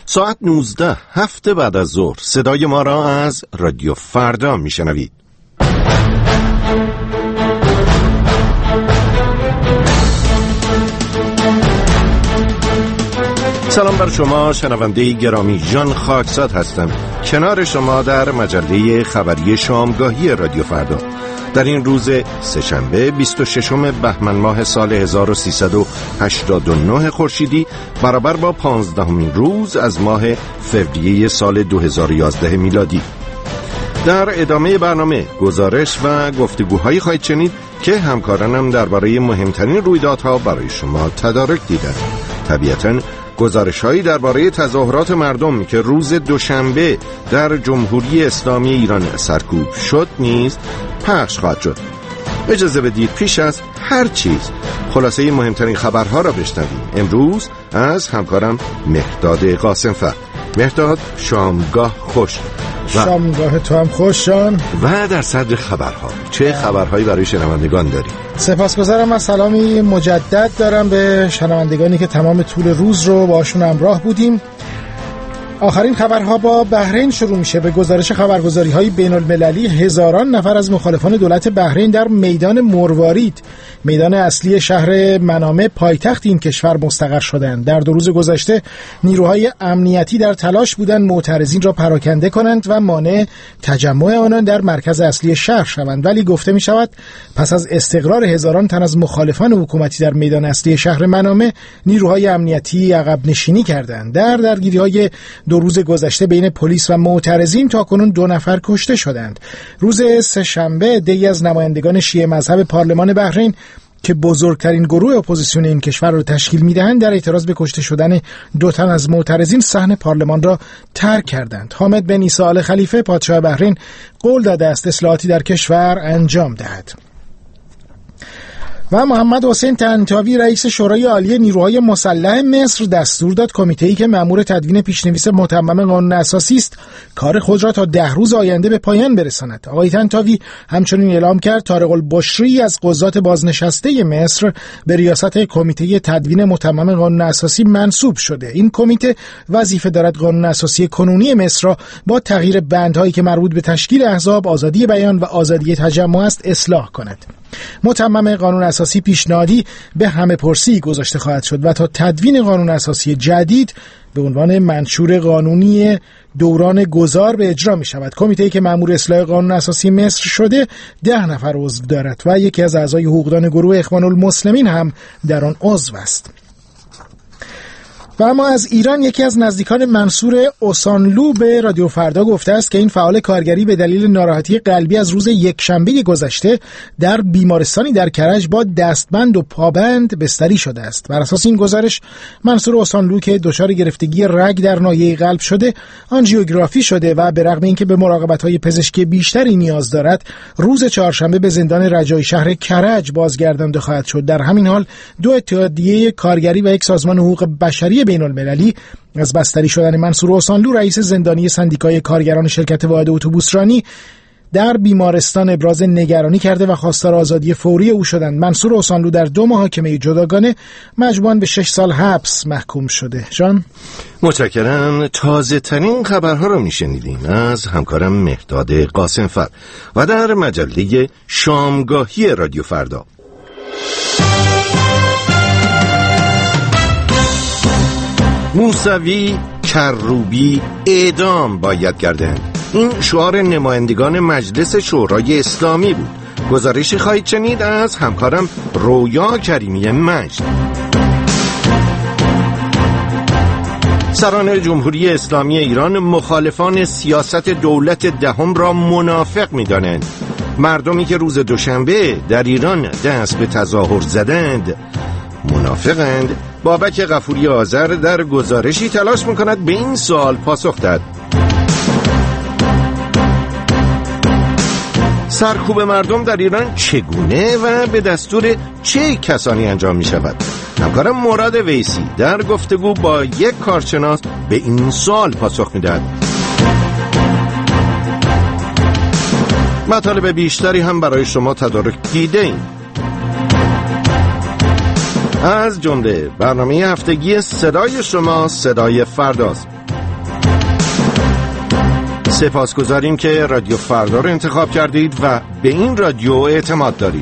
ساعت 19 هفته بعد از ظهر صدای ما را از رادیو فردا میشنوید. سلام بر شما شنونده گرامی، ژان خاکساد هستم کنار شما در مجله خبری شامگاهی رادیو فردا در این روز سه‌شنبه 26 بهمن ماه سال 1389 خورشیدی برابر با 15مین روز از ماه فوریه سال 2011 میلادی. در ادامه برنامه گزارش و گفتگوهایی خواهید شنید که همکارانم درباره مهمترین رویدادها برای شما تدارک دیدند. طبیعتاً گزارش‌هایی درباره تظاهرات مردم که روز دوشنبه در جمهوری اسلامی ایران سرکوب شد نیز پخش خواهد شد. اجازه بدید پیش از هر چیز خلاصه مهمترین خبرها را بشنویم. امروز از همکارم مهرداد قاسم‌فر. مهرداد، شامگاه خوش. شامگاه تو هم خوش جان. و در صدر خبرها چه خبرهایی برای شنوندگان داری؟ سپاسگزارم از سلامی مجدد دارم به شنوندگانی که تمام طول روز رو باشون همراه بودیم. آخرین خبرها با بحرین شروع میشه. به گزارش خبرگزاری‌های بین‌المللی هزاران نفر از مخالفان دولت بحرین در میدان مروارید، میدان اصلی شهر منامه پایتخت این کشور مستقر شدند. در 2 روز گذشته نیروهای امنیتی در تلاش بودند معترضین را پراکنده کنند و مانع تجمع آنان در مرکز اصلی شهر شوند، ولی گفته می شود پس از استقرار هزاران تن از مخالفان حکومتی در میدان اصلی شهر منامه، نیروهای امنیتی عقب نشینی کردند. در درگیری‌های 2 روز گذشته بین پلیس و معترضین تاکنون 2 نفر کشته شدند. روز سه‌شنبه عده‌ای از نمایندگان شیعه مذهب پارلمان بحرین که بزرگترین گروه اپوزیسیون این کشور را تشکیل می‌دهند، در اعتراض به کشته شدن 2 تن از معترضین صحن پارلمان را ترک کردند. حامد بن عیسی آل خلیفه پادشاه بحرین قول داده است اصلاحاتی در کشور انجام دهد. و محمد حسین طنطاوی رئیس شورای عالی نیروهای مسلح مصر دستور داد کمیته‌ای که مأمور تدوین پیشنویس متمم قانون اساسی است کار خود را تا 10 روز آینده به پایان برساند. آقای طنطاوی همچنین اعلام کرد طارق البشری از قضات بازنشسته مصر به ریاست کمیته تدوین متمم قانون اساسی منصوب شده. این کمیته وظیفه دارد قانون اساسی کنونی مصر را با تغییر بندهایی که مربوط به تشکیل احزاب، آزادی بیان و آزادی تجمع است اصلاح کند. متمم قانون اساسی پیشنهادی به همه پرسی گذاشته خواهد شد و تا تدوین قانون اساسی جدید به عنوان منشور قانونی دوران گذار به اجرا می شود. کمیته‌ای که مأمور اصلاح قانون اساسی مصر شده 10 نفر عضو دارد و یکی از اعضای حقوقدان گروه اخوان المسلمین هم در آن عضو است. و اما از ایران یکی از نزدیکان منصور اوسانلو به رادیو فردا گفته است که این فعال کارگری به دلیل ناراحتی قلبی از روز یکشنبه گذشته در بیمارستانی در کرج با دستبند و پابند بستری شده است. بر اساس این گزارش منصور اوسانلو که دچار گرفتگی رگ در ناحیه قلب شده، آنژیوگرافی شده و به رغم اینکه به مراقبت‌های پزشکی بیشتری نیاز دارد، روز چهارشنبه به زندان رجایی شهر کرج بازگردانده خواهد شد. در همین حال 2 اتحادیه کارگری و یک سازمان حقوق بشری بین‌المللی از بستری شدن منصور اوسانلو رئیس زندانی سندیکای کارگران شرکت واحد اتوبوسرانی در بیمارستان ابراز نگرانی کرده و خواستار آزادی فوری او شدند. منصور اوسانلو در 2 محاکمه جداگانه مجموعاً به 6 سال حبس محکوم شده. جان متشکرم. تازه ترین خبرها رو میشنیدیم از همکارم مهرداد قاسم‌فر و در مجله شامگاهی رادیو فردا. موسوی، کروبی اعدام باید کردند. این شعار نمایندگان مجلس شورای اسلامی بود. گزارشی خواهید شنید از همکارم رویا کریمی مجد. سران جمهوری اسلامی ایران مخالفان سیاست دولت دهم را منافق می‌دانند. مردمی که روز دوشنبه در ایران دست به تظاهر زدند منافقند. بابک غفوری آذر در گزارشی تلاش می‌کند به این سوال پاسخ دهد. سرکوب مردم در ایران چگونه و به دستور چه کسانی انجام می شود؟ همکارم مراد ویسی در گفتگو با یک کارشناس به این سوال پاسخ می دهد. مطالب بیشتری هم برای شما تدارک دیده ایم، از جمله برنامه هفتگی صدای شما صدای فرداست. سپاسگزاریم که رادیو فردا رو انتخاب کردید و به این رادیو اعتماد دارید.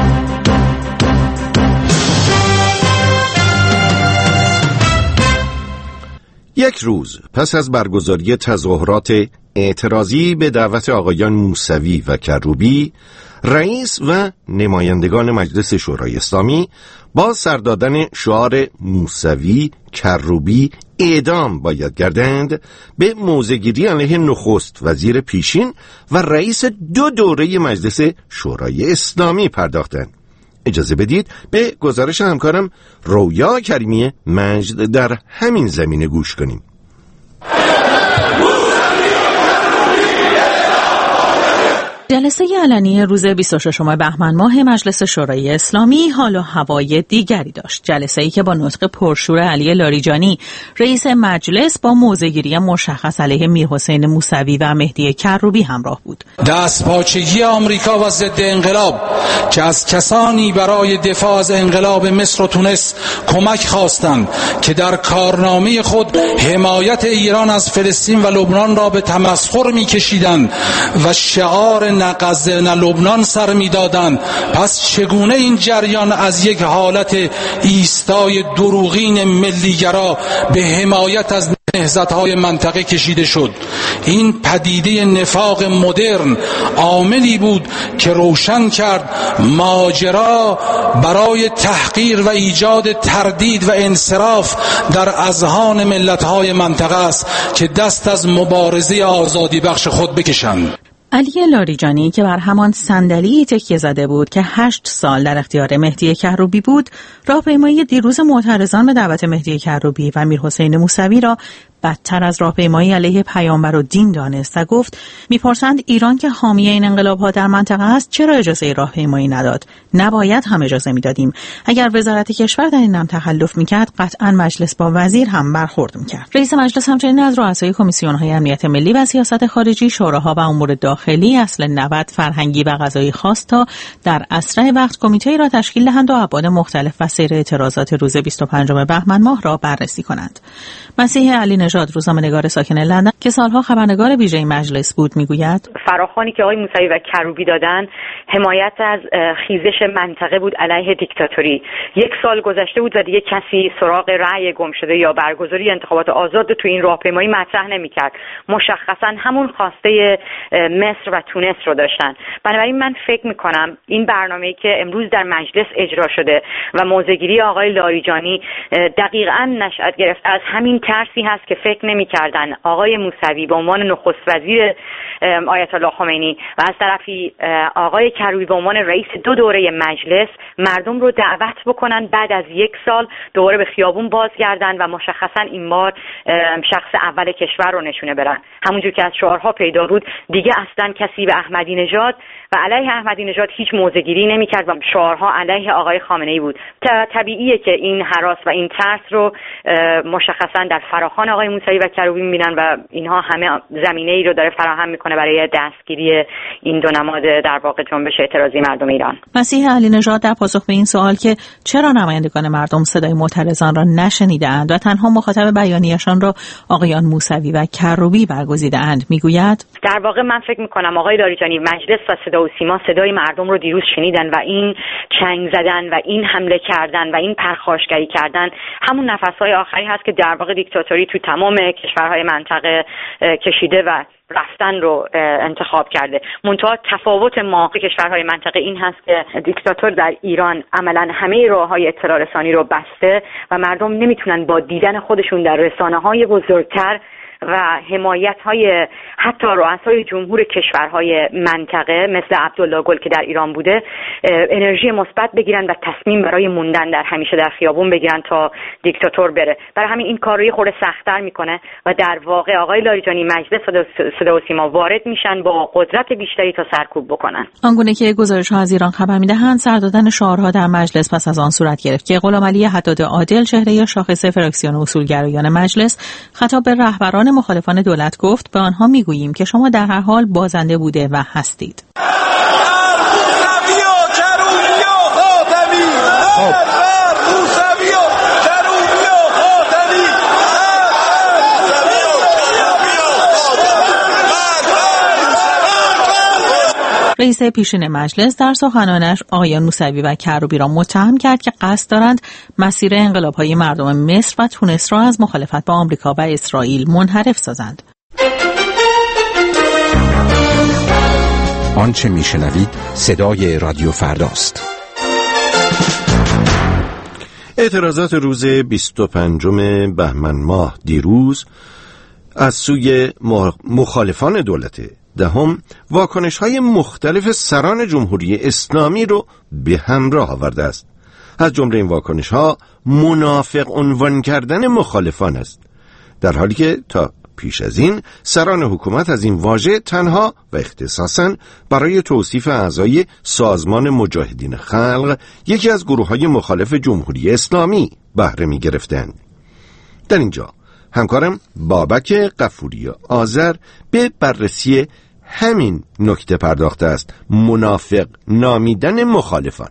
یک روز پس از برگزاری تظاهرات اعتراضی به دعوت آقایان موسوی و کروبی، رئیس و نمایندگان مجلس شورای اسلامی با سر دادن شعار موسوی کروبی اعدام باید گردند به موضع‌گیری علیه نخست وزیر پیشین و رئیس 2 دوره مجلس شورای اسلامی پرداختند. اجازه بدید به گزارش همکارم رویا کریمی مجد در همین زمینه گوش کنیم. جلسه علنی روز 26 بهمن ماه مجلس شورای اسلامی حال و هوای دیگری داشت. جلسه‌ای که با نطق پرشور علی لاریجانی رئیس مجلس با موضع‌گیری مشخص علیه میرحسین موسوی و مهدی کروبی همراه بود. دستپاچگی آمریکا و ضد انقلاب که از کسانی برای دفاع از انقلاب مصر و تونس کمک خواستند که در کارنامه خود حمایت ایران از فلسطین و لبنان را به تمسخر می‌کشیدند و شعار نه غزه نه لبنان سر می‌دادند، پس چگونه این جریان از یک حالت ایستای دروغین ملیگرا به حمایت از نهضت‌های منطقه کشیده شد؟ این پدیده نفاق مدرن عاملی بود که روشن کرد ماجرا برای تحقیر و ایجاد تردید و انصراف در اذهان ملت‌های منطقه است که دست از مبارزه آزادی بخش خود بکشند. علی لاریجانی که بر همان صندلی تکیه زده بود که 8 سال در اختیار مهدی کروبی بود، راهپیمایی دیروز معترضان به دعوت مهدی کروبی و میرحسین موسوی را بدتر از راهپیمایی علیه پیامبر و دین دانست و گفت میپرسند ایران که حامی این انقلاب‌ها در منطقه است چرا اجازه راهپیمایی نداد؟ نباید هم اجازه میدادیم. اگر وزارت کشور در این امر تخلف میکرد قطعا مجلس با وزیر هم برخورد میکرد. رئیس مجلس همچنین از رؤسای کمیسیون‌های امنیت ملی و سیاست خارجی، شوراها و امور داخلی اصل 90 فرهنگی و قضایی خواست تا در اسرع وقت کمیته‌ای را تشکیل دهند و ابعاد مختلف و سیر اعتراضات روز 25 بهمن ماه را بررسی کنند. مسیح علی نژاد، روزنامه‌نگار ساکن لندن که سالها خبرنگار ویژه مجلس بود، میگوید فراخوانی که آقای موسوی و کروبی دادن حمایت از خیزش منطقه بود علیه دیکتاتوری. 1 سال گذشته بود و دیگه کسی سراغ رأی گم شده یا برگزاری انتخابات آزاد تو این راهپیمایی مطرح نمی‌کرد. مشخصاً همون خواسته مصر و تونس رو داشتن. بنابراین من فکر می‌کنم این برنامه‌ای که امروز در مجلس اجرا شده و موضع‌گیری آقای لاریجانی دقیقاً نشأت گرفت از همین ترسی هست که فکر نمی‌کردن آقای موسوی به عنوان نخست وزیر آیت الله خمینی و از طرفی آقای کروبی به عنوان رئیس 2 دوره مجلس مردم رو دعوت بکنن بعد از 1 سال دوباره به خیابون بازگردن و مشخصا این بار شخص اول کشور رو نشونه برن. همونجور که از شعارها پیدا بود دیگه اصلا کسی به احمدی نژاد و علیه احمدی نژاد هیچ موضع‌گیری نمی‌کرد و شعارها علیه آقای خامنه‌ای بود. طبیعیه که این هراس و این ترس رو مشخصا در فراخوان آقای موسوی و کروبی می‌بینن و اینها همه زمینه‌ای رو داره فراهم می‌کنه برای دستگیری این 2 نماد در واقع جنبش اعتراضی مردم ایران. مسیح علی نژاد در پاسخ به این سوال که چرا نمایندگان مردم صدای معترضان را نشنیدند و تنها مخاطب بیانیه‌شان را آقایان موسوی و کروبی برگزیده‌اند میگوید در واقع من فکر می‌کنم آقای لاریجانی مجلس و صدا و سیما صدای مردم رو دیروز شنیدن و این چنگ زدن و این حمله کردن و این پرخاشگری کردن همون نفس‌های آخری هست که در واقع دیکتاتوری تو تمام کشورهای منطقه کشیده و رفتن رو انتخاب کرده. منتها تفاوت ما کشورهای منطقه این هست که دیکتاتور در ایران عملاً همه راه‌های اطلاع رسانی رو بسته و مردم نمیتونن با دیدن خودشون در رسانه‌های بزرگتر و حمایت‌های حتی رؤسای جمهور کشورهای منطقه مثل عبدالله گل که در ایران بوده انرژی مثبت بگیرن و تصمیم برای موندن در همیشه در خیابون بگیرن تا دیکتاتور بره. برای همین این کار رو خورده سخت‌تر میکنه و در واقع آقای لاریجانی مجلس صدا و سیما وارد میشن با قدرت بیشتری تا سرکوب بکنن. آنگونه که گزارش‌ها از ایران خبر می‌دهند سر دادن شعارها در مجلس پس از آن صورت گرفت که غلامعلی حداد عادل چهره شاخص فراکسیون اصولگرایان مجلس خطاب به رهبران مخالفان دولت گفت به آنها میگوییم که شما در هر حال بازنده بوده و هستید. رئیس پیشین مجلس در سخنانش آقایان موسوی و کروبی را متهم کرد که قصد دارند مسیر انقلاب‌های مردم مصر و تونس را از مخالفت با آمریکا و اسرائیل منحرف سازند. آنچه میشنوید صدای رادیو فرداست. اعتراضات روز 25 بهمن ماه دیروز از سوی مخالفان دولت دهم واکنش‌های مختلف سران جمهوری اسلامی رو به همراه آورده است. از جمله این واکنش‌ها منافق عنوان کردن مخالفان است، در حالی که تا پیش از این سران حکومت از این واژه تنها و اختصاصاً برای توصیف اعضای سازمان مجاهدین خلق، یکی از گروه‌های مخالف جمهوری اسلامی، بهره می‌گرفتند. در اینجا همکارم بابک غفوری آذر به بررسی همین نکته پرداخته است: منافق نامیدن مخالفان.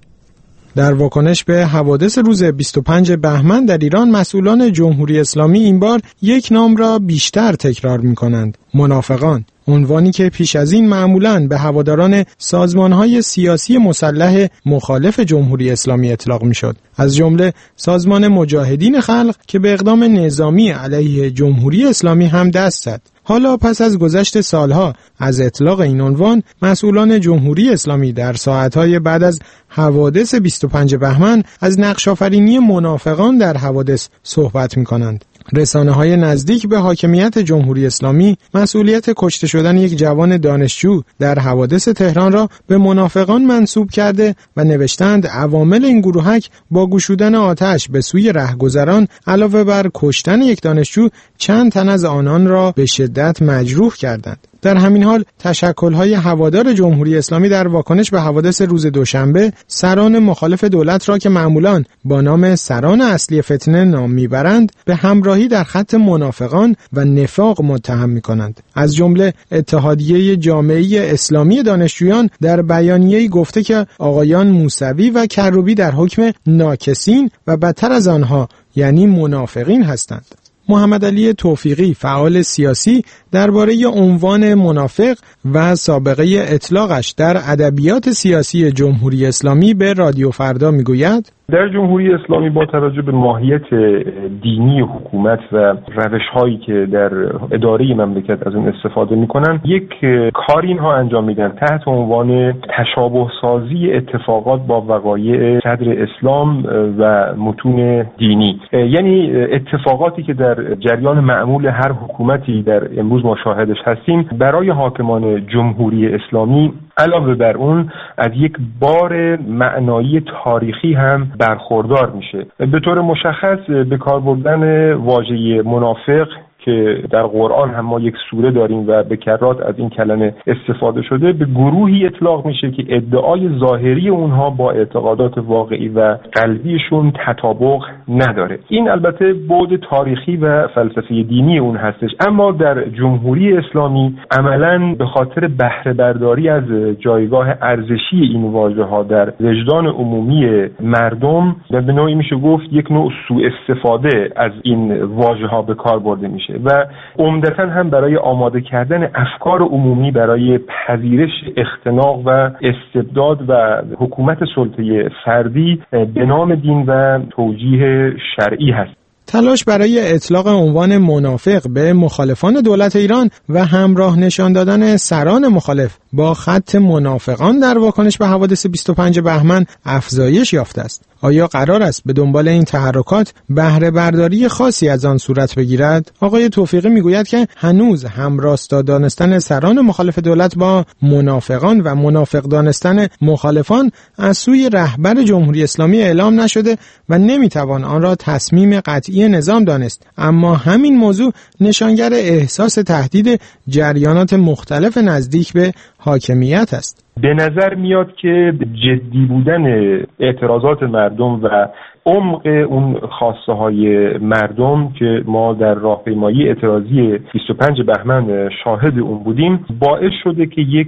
در واکنش به حوادث روز 25 بهمن در ایران، مسئولان جمهوری اسلامی این بار یک نام را بیشتر تکرار می‌کنند: منافقان. عنوانی که پیش از این معمولاً به هواداران سازمان‌های سیاسی مسلح مخالف جمهوری اسلامی اطلاق می‌شد، از جمله سازمان مجاهدین خلق که به اقدام نظامی علیه جمهوری اسلامی هم دست زد. حالا پس از گذشت سالها از اطلاق این عنوان، مسئولان جمهوری اسلامی در ساعتهای بعد از حوادث 25 بهمن از نقش‌آفرینی منافقان در حوادث صحبت می‌کنند. رسانه‌های نزدیک به حاکمیت جمهوری اسلامی مسئولیت کشته شدن یک جوان دانشجو در حوادث تهران را به منافقان منسوب کرده و نوشتند عوامل این گروهک با گشودن آتش به سوی رهگذران علاوه بر کشتن یک دانشجو، چند تن از آنان را به شدت مجروح کردند. در همین حال تشکل‌های هوادار جمهوری اسلامی در واکنش به حوادث روز دوشنبه، سران مخالف دولت را که معمولاً با نام سران اصلی فتنه نام میبرند، به همراهی در خط منافقان و نفاق متهم می‌کنند. از جمله اتحادیه جامعه اسلامی دانشجویان در بیانیه‌ای گفته که آقایان موسوی و کروبی در حکم ناکسین و بدتر از آنها یعنی منافقین هستند. محمد علی توفیقی، فعال سیاسی، درباره عنوان منافق و سابقه اطلاقش در ادبیات سیاسی جمهوری اسلامی به رادیو فردا میگوید: در جمهوری اسلامی با توجه به ماهیت دینی حکومت و روش‌هایی که در اداره مملکت از اون استفاده می‌کنن، یک کاری اینها انجام میدن تحت عنوان تشابه سازی اتفاقات با وقایع صدر اسلام و متون دینی. یعنی اتفاقاتی که در جریان معمول هر حکومتی در امروز ما شاهدش هستیم، برای حاکمان جمهوری اسلامی علاوه بر اون از یک بار معنایی تاریخی هم برخوردار میشه. به طور مشخص به کار بردن واژه منافق که در قرآن هم ما یک سوره داریم و به کرات از این کلمه استفاده شده، به گروهی اطلاق میشه که ادعای ظاهری اونها با اعتقادات واقعی و قلبیشون تطابق نداره. این البته بعد تاریخی و فلسفی دینی اون هستش، اما در جمهوری اسلامی عملاً به خاطر بهره برداری از جایگاه ارزشی این واژه‌ها در وجدان عمومی مردم، به نوعی میشه گفت یک نوع سوء استفاده از این واژه‌ها به کار برده میشه و عمدتاً هم برای آماده کردن افکار عمومی برای پذیرش اختناق و استبداد و حکومت سلطه فردی به نام دین و توجیه شرعی هست. تلاش برای اطلاق عنوان منافق به مخالفان دولت ایران و همراه نشان دادن سران مخالف با خط منافقان در واکنش به حوادث 25 بهمن افزایش یافته است. آیا قرار است به دنبال این تحرکات بهره برداری خاصی از آن صورت بگیرد؟ آقای توفیقی میگوید که هنوز همراستا دانستن سران مخالف دولت با منافقان و منافق دانستن مخالفان از سوی رهبر جمهوری اسلامی اعلام نشده و نمیتوان آن را تصمیم قطعی نظام دانست، اما همین موضوع نشانگر احساس تهدید جریانات مختلف نزدیک به حاکمیت است. به نظر میاد که جدی بودن اعتراضات مردم و عمق اون خواسته های مردم که ما در راهپیمایی اعتراضی 25 بهمن شاهد اون بودیم، باعث شده که یک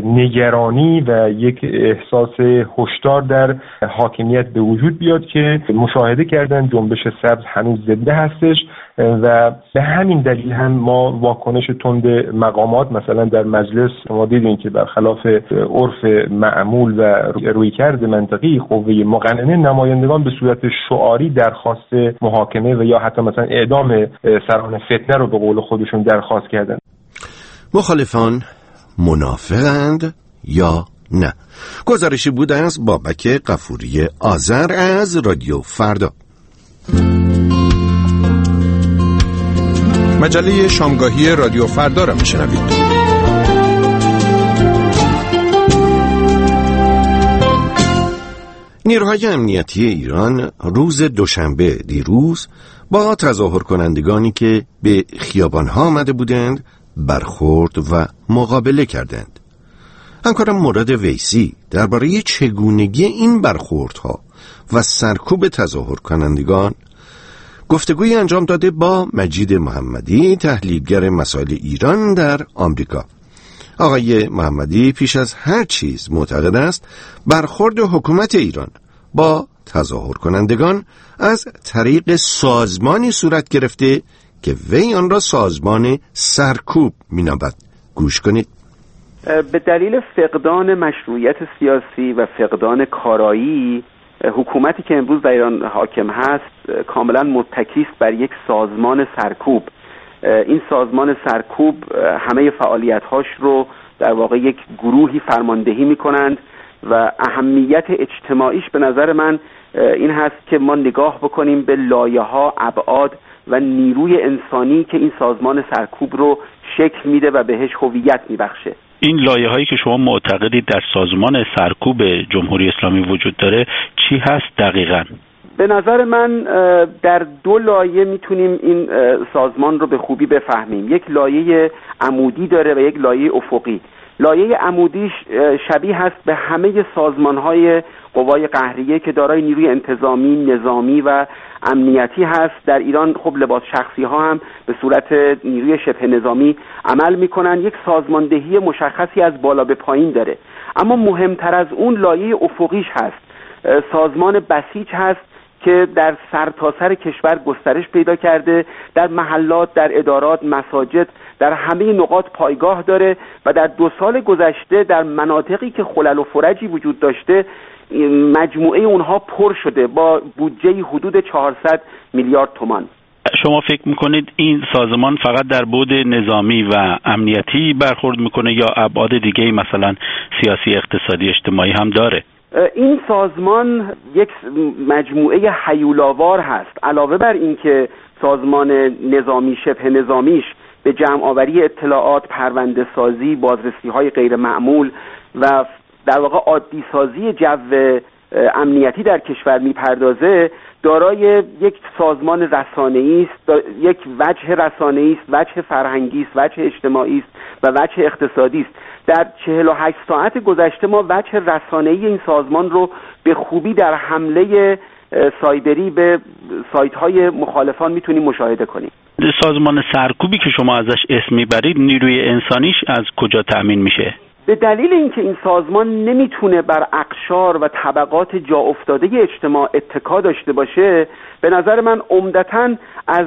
نگرانی و یک احساس هشدار در حاکمیت به وجود بیاد که مشاهده کردن جنبش سبز هنوز زنده هستش و به همین دلیل هم ما واکنش تند مقامات مثلا در مجلس ما دیدیم که برخلاف عرف معمول و رویکرد منطقی قوه مقننه، نمایندگان به صورت شعاری درخواست محاکمه و یا حتی مثلا اعدام سران فتنه رو به قول خودشون درخواست کردن. مخالفان منافقند یا نه؟ گزارشی بود از بابک غفوری آذر از رادیو فردا. مجله شامگاهی رادیو فردا را میشنوید. نیروهای امنیتی ایران روز دوشنبه دیروز با تظاهر کنندگانی که به خیابان‌ها آمده بودند برخورد و مقابله کردند. همکارم مراد ویسی درباره چگونگی این برخوردها و سرکوب تظاهر کنندگان گفتگویی انجام داده با مجید محمدی، تحلیلگر مسائل ایران در آمریکا. آقای محمدی پیش از هر چیز معتقد است برخورد حکومت ایران با تظاهر کنندگان از طریق سازمانی صورت گرفته که وی آن را سازمان سرکوب می‌نامد. گوش کنید. به دلیل فقدان مشروعیت سیاسی و فقدان کارایی، حکومتی که امروز در ایران حاکم هست کاملا متکی است بر یک سازمان سرکوب. این سازمان سرکوب همه فعالیت‌هاش رو در واقع یک گروهی فرماندهی می‌کنند و اهمیت اجتماعیش به نظر من این هست که ما نگاه بکنیم به لایه‌ها، ابعاد و نیروی انسانی که این سازمان سرکوب رو شکل میده و بهش هویت میبخشه. این لایه‌هایی که شما معتقدید در سازمان سرکوب جمهوری اسلامی وجود داره چی هست دقیقاً؟ به نظر من در دو لایه میتونیم این سازمان رو به خوبی بفهمیم. یک لایه عمودی داره و یک لایه افقی. لایه عمودیش شبیه هست به همه سازمان‌های قوای قهریه که دارای نیروی انتظامی، نظامی و امنیتی هست. در ایران خب لباس شخصی ها هم به صورت نیروی شبه نظامی عمل میکنن. یک سازماندهی مشخصی از بالا به پایین داره. اما مهمتر از اون لایه افقیش هست. سازمان بسیج هست که در سرتاسر کشور گسترش پیدا کرده، در محلات، در ادارات، مساجد، در همه نقاط پایگاه داره و در 2 سال گذشته در مناطقی که خلل و فرجی وجود داشته مجموعه اونها پر شده با بودجه حدود 400 میلیارد تومان. شما فکر میکنید این سازمان فقط در بعد نظامی و امنیتی برخورد میکنه یا ابعاد دیگه مثلا سیاسی، اقتصادی، اجتماعی هم داره؟ این سازمان یک مجموعه هیولاوار هست. علاوه بر این که سازمان نظامی شبه نظامیش به جمع آوری اطلاعات، پرونده سازی، بازرسی های غیر معمول و در واقع عادی سازی جو امنیتی در کشور میپردازه، دارای یک سازمان رسانه‌ای است، یک وجه رسانه‌ای است، وجه فرهنگی است، وجه اجتماعی است و وجه اقتصادی است. در 48 ساعت گذشته ما وجه رسانه‌ای این سازمان رو به خوبی در حمله سایبری به سایت‌های مخالفان میتونیم مشاهده کنیم. سازمان سرکوبی که شما ازش اسم میبرید نیروی انسانیش از کجا تأمین میشه؟ به دلیل اینکه این سازمان نمیتونه بر اقشار و طبقات جا افتاده اجتماع اتکا داشته باشه، به نظر من عمدتاً از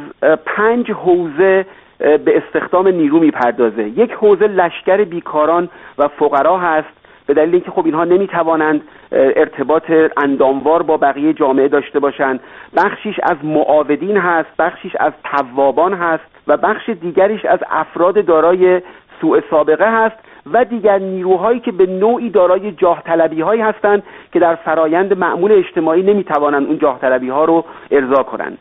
5 حوزه به استخدام نیرو میپردازه. یک حوزه لشکر بیکاران و فقرا هست، به دلیل اینکه خب اینها نمیتوانند ارتباط انداموار با بقیه جامعه داشته باشند. بخشیش از معاودین هست، بخشیش از توابان هست و بخش دیگریش از افراد دارای سوء سابقه هست و دیگر نیروهایی که به نوعی دارای جاه طلبی هایی هستند که در فرایند معمول اجتماعی نمیتوانند اون جاه طلبی ها رو ارضا کنند.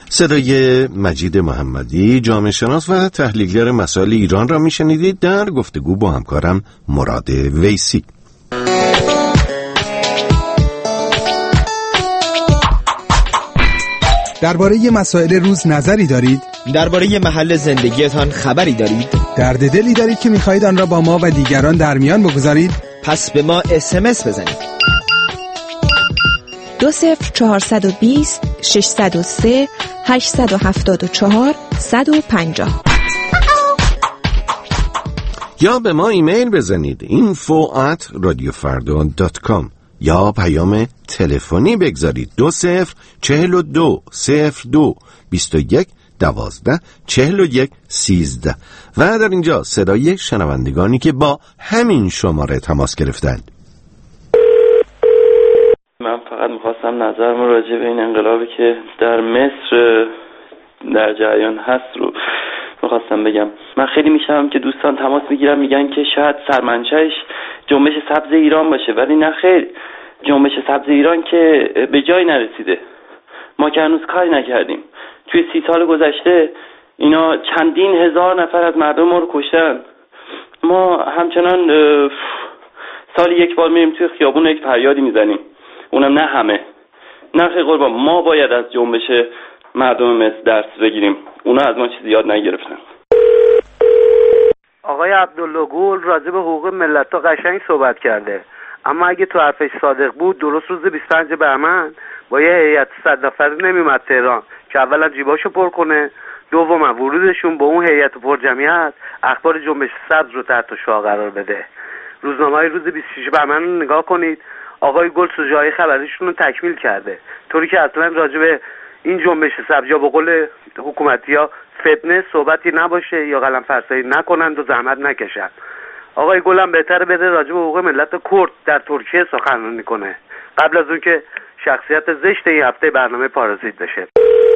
صدای مجید محمدی، جامعه شناس و تحلیلگر مسائل ایران را میشنیدید در گفتگو با همکارم مراد ویسی. درباره مسائل روز نظری دارید؟ درباره محل زندگیتان خبری دارید؟ درد دلی دارید که می‌خواهید آن را با ما و دیگران در میان بگذارید؟ پس به ما SMS بزنید. 20420 603 874 150 یا به ما ایمیل بزنید info@radiofarda.com یا پیام تلفنی بگذارید 20420221 12 41 13 و در اینجا صدای شنوندگانی که با همین شماره تماس گرفتند. من فقط میخواستم نظرم راجع به این انقلابی که در مصر در جریان هست رو میخواستم بگم. من خیلی میشنوم که دوستان تماس میگیرن میگن که شاید سرمنشأش جنبش سبز ایران باشه، ولی نه خیر، جنبش سبز ایران که به جای نرسیده. ما که هنوز کاری نکردیم. توی 30 سال گذشته اینا چندین هزار نفر از مردم ما رو کشتن. ما همچنان سال یک بار میریم توی خیابون یک فریادی میزنیم، اونم نه همه. نه خیر قربان، ما باید از جنبش مردم مصر درس بگیریم، اونا از ما چیزی یاد نگرفتن. آقای عبدالله گل راجع به حقوق ملت‌ها قشنگ صحبت کرده، اما اگه تو حرفش صادق بود درست روز 25 بهمن با یه هیئت 100 نفری نمیومد تهران که اولا جیباشو پر کنه، دوما ورودشون با اون هیئت پرجمعیت اخبار جنبش سبز رو تحت شعاع قرار بده. روزنامه‌های روز 26 بهمن رو نگاه کنید، آقای گل سوژه‌های خبریشون رو تکمیل کرده، طوری که اصلا راجع به این جنبش سبز یا به قول حکومتی‌ها فتنه صحبتی نباشه یا قلم فرسایی نکنند و زحمت نکشند. آقای گلم بهتره بده راجع به حقوق ملت کرد در ترکیه سخنرانی کنه قبل از اون که شخصیت زشت این هفته برنامه پارازیت بشه.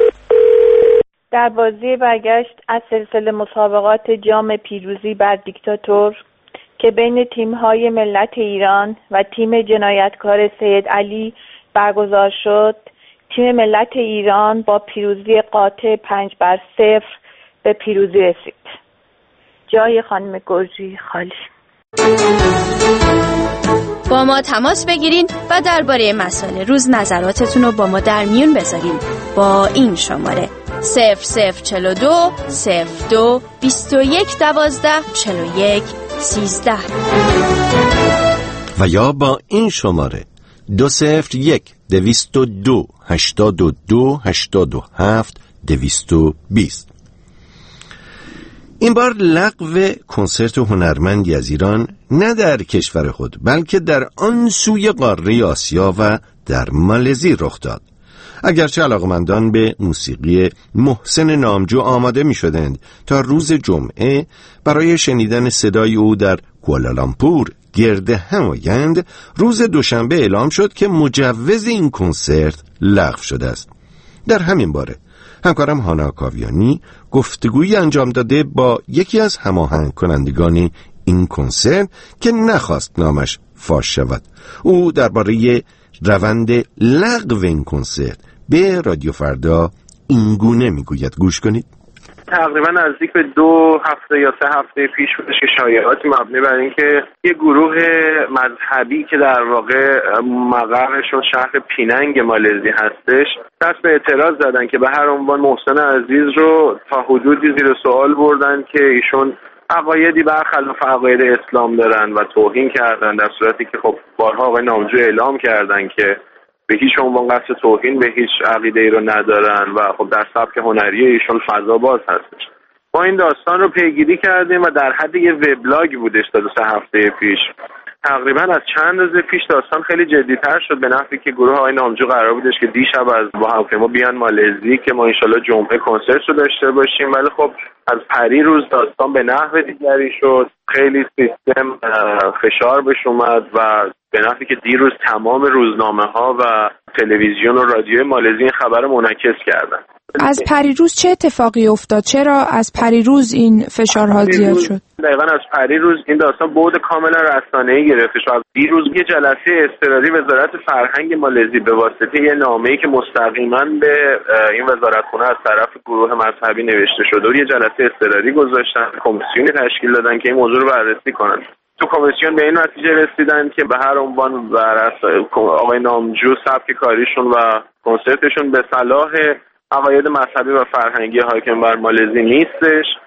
در بازی برگشت از سلسله مسابقات جام پیروزی بر دیکتاتور که بین تیم‌های ملت ایران و تیم جنایتکار سید علی برگزار شد، تیم ملت ایران با پیروزی قاطع 5-0 به پیروزی رسید. جای خانم گرجی خالی. با ما تماس بگیرین و درباره مسائل روز نظراتتون رو با ما در میون بذارین با این شماره 0042 02 21 12 41 13 و یا با این شماره 201 202 82 87 220. این بار لغو کنسرت هنرمندی از ایران نه در کشور خود بلکه در آن سوی قاره آسیا و در مالزی رخ داد. اگرچه علاقمندان به موسیقی محسن نامجو آماده می شدند تا روز جمعه برای شنیدن صدای او در کوالالامپور گرد هم آیند، روز دوشنبه اعلام شد که مجوز این کنسرت لغو شده است. در همین باره همکارم هانا کاویانی گفتگویی انجام داده با یکی از هماهنگ کنندگان این کنسرت که نخواست نامش فاش شود. او درباره روند لغو این کنسرت به رادیو فردا اینگونه میگوید، گوش کنید. تقریبا نزدیک به 2 هفته یا 3 هفته پیش بودش که شایعاتی مبنی بر این که یه گروه مذهبی که در واقع مقرشون شهر پیننگ مالزی هستش دست به اعتراض زدن که به هر عنوان محسن عزیز رو تا حدودی زیر سوال بردن که ایشون عقایدی برخلاف عقاید اسلام دارن و توهین کردن، در صورتی که خب بارها آقای نامجو اعلام کردن که به هیچ عنوان قصد توهین به هیچ عقیده ای رو ندارن و خب در سبک هنری ایشون فضا باز هستش. ما این داستان رو پیگیری کردیم و در حد یه وبلاگ بودش تا 2 هفته پیش. تقریبا از چند روز پیش داستان خیلی جدی‌تر شد به نحوی که گروه آقای نامجو قرار بودش که دیشب از با هواپیما بیان مالزی که ما انشالله جمعه کنسرت رو داشته باشیم، ولی خب از پریروز داستان به نحو دیگری شد. خیلی سیستم فشار بهش اومد و به نحوی که دیروز تمام روزنامه‌ها و تلویزیون و رادیوی مالزی این خبر رو منعکس کردن. از پریروز چه اتفاقی افتاد؟ چرا از پریروز این فشارها زیاد شد؟ دقیقاً از پریروز این داستان بعد کاملا رسانه‌ای گرفته شد. دیروز یه جلسه اضطراری وزارت فرهنگ مالزی به واسطه یه نامه‌ای که مستقیما به این وزارتخونه از طرف گروه مذهبی نوشته شده و یه جلسه اضطراری گذاشتن، کمیسیونی تشکیل دادن که این موضوع رو بررسی کنن. تو کمیسیون به این نتیجه رسیدن که به هر عنوان بر آقای نامجو سبک کاریشون و کنسرتشون به صلاح عقاید مذهبی و فرهنگی حاکم بر مالزی نیستش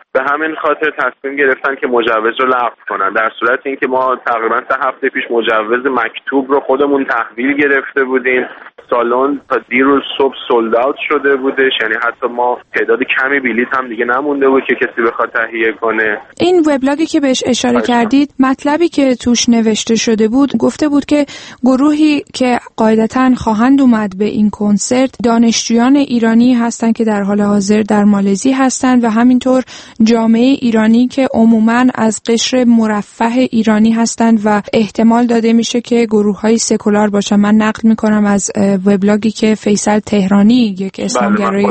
به همین خاطر تصمیم گرفتن که مجوز رو لغو کنن، در صورت اینکه ما تقریبا 3 هفته پیش مجوز مکتوب رو خودمون تحویل گرفته بودیم. سالن تا دیروز صبح سولد اوت شده بودش، یعنی حتی ما تعداد کمی بلیط هم دیگه نمونده بود که کسی بخواد تهیه کنه. این وبلاگی که بهش اشاره کردید، مطلبی که توش نوشته شده بود گفته بود که گروهی که قاعدتاً خواهند اومد به این کنسرت دانشجویان ایرانی هستند که در حال حاضر در مالزی هستند و همینطور جامعه ایرانی که عموماً از قشر مرفه ایرانی هستند و احتمال داده میشه که گروه‌های سکولار باشن. من نقل میکنم از وبلاگی که فیصل تهرانی یک اسلامگرای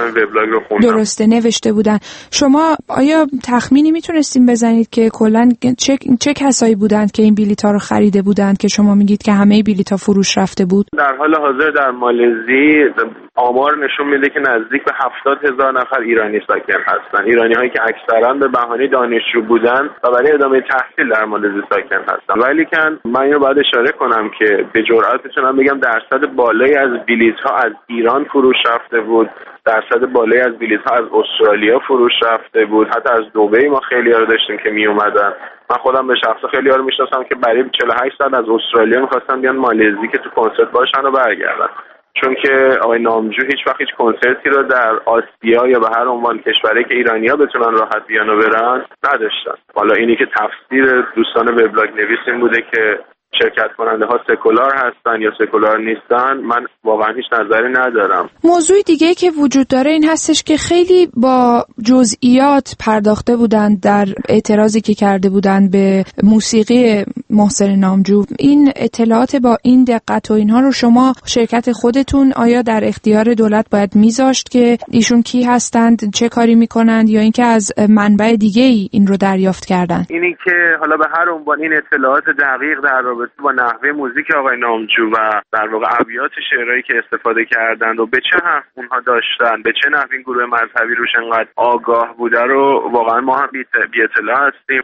درسته نوشته بودن. شما آیا تخمینی میتونستین بزنید که کلاً چه کسایی بودند که این بلیط‌ها رو خریده بودند که شما میگید که همه بلیط‌ها فروش رفته بود؟ در حال حاضر در مالزی آمار نشون میده که نزدیک به 70,000 نفر ایرانی ساکن هستن، ایرانی‌هایی که اکثرا به بهانه دانشجو بودن و برای ادامه تحصیل در مالزی ساکن هستن. ولی من اینو باید اشاره کنم که به جرئت میتونم بگم درصد بالایی از بلیط‌ها از ایران فروش رفته بود، درصد بالایی از بلیط‌ها از استرالیا فروش رفته بود، حتی از دبی ما خیلی‌ها رو داشتیم که می اومدن. من خودم به شخص خیلی‌ها رو میشناسم که برای 48 ساعت از استرالیا می‌خواستن بیان مالزی که تو کنسرت باشن و برگردن، چون که آقای نامجو هیچ وقت هیچ کنسرتی رو در آسیا یا به هر عنوان کشوری که ایرانی‌ها بتونن راحت بیان و برن نداشتن. حالا اینی که تفسیر دوستان وبلاگ نویس این بوده که شرکت کننده ها سکولار هستن یا سکولار نیستن، من واقعا هیچ نظری ندارم. موضوع دیگه که وجود داره این هستش که خیلی با جزئیات پرداخته بودند در اعتراضی که کرده بودند به موسیقی محسن نامجو. این اطلاعات با این دقت و اینها رو شما شرکت خودتون آیا در اختیار دولت باید میذاشت که ایشون کی هستند، چه کاری میکنند، یا اینکه از منبع دیگه ای این رو دریافت کردن؟ اینی که حالا به هر عنوان این اطلاعات دقیق در با نحوه موزیک آقای نامجو و در واقع ابیات شعرهایی که استفاده کردند و به چه نحو اونها داشتن، به چه نحو این گروه مذهبی روش انقدر آگاه بوده رو واقعا ما هم بی اطلاع هستیم.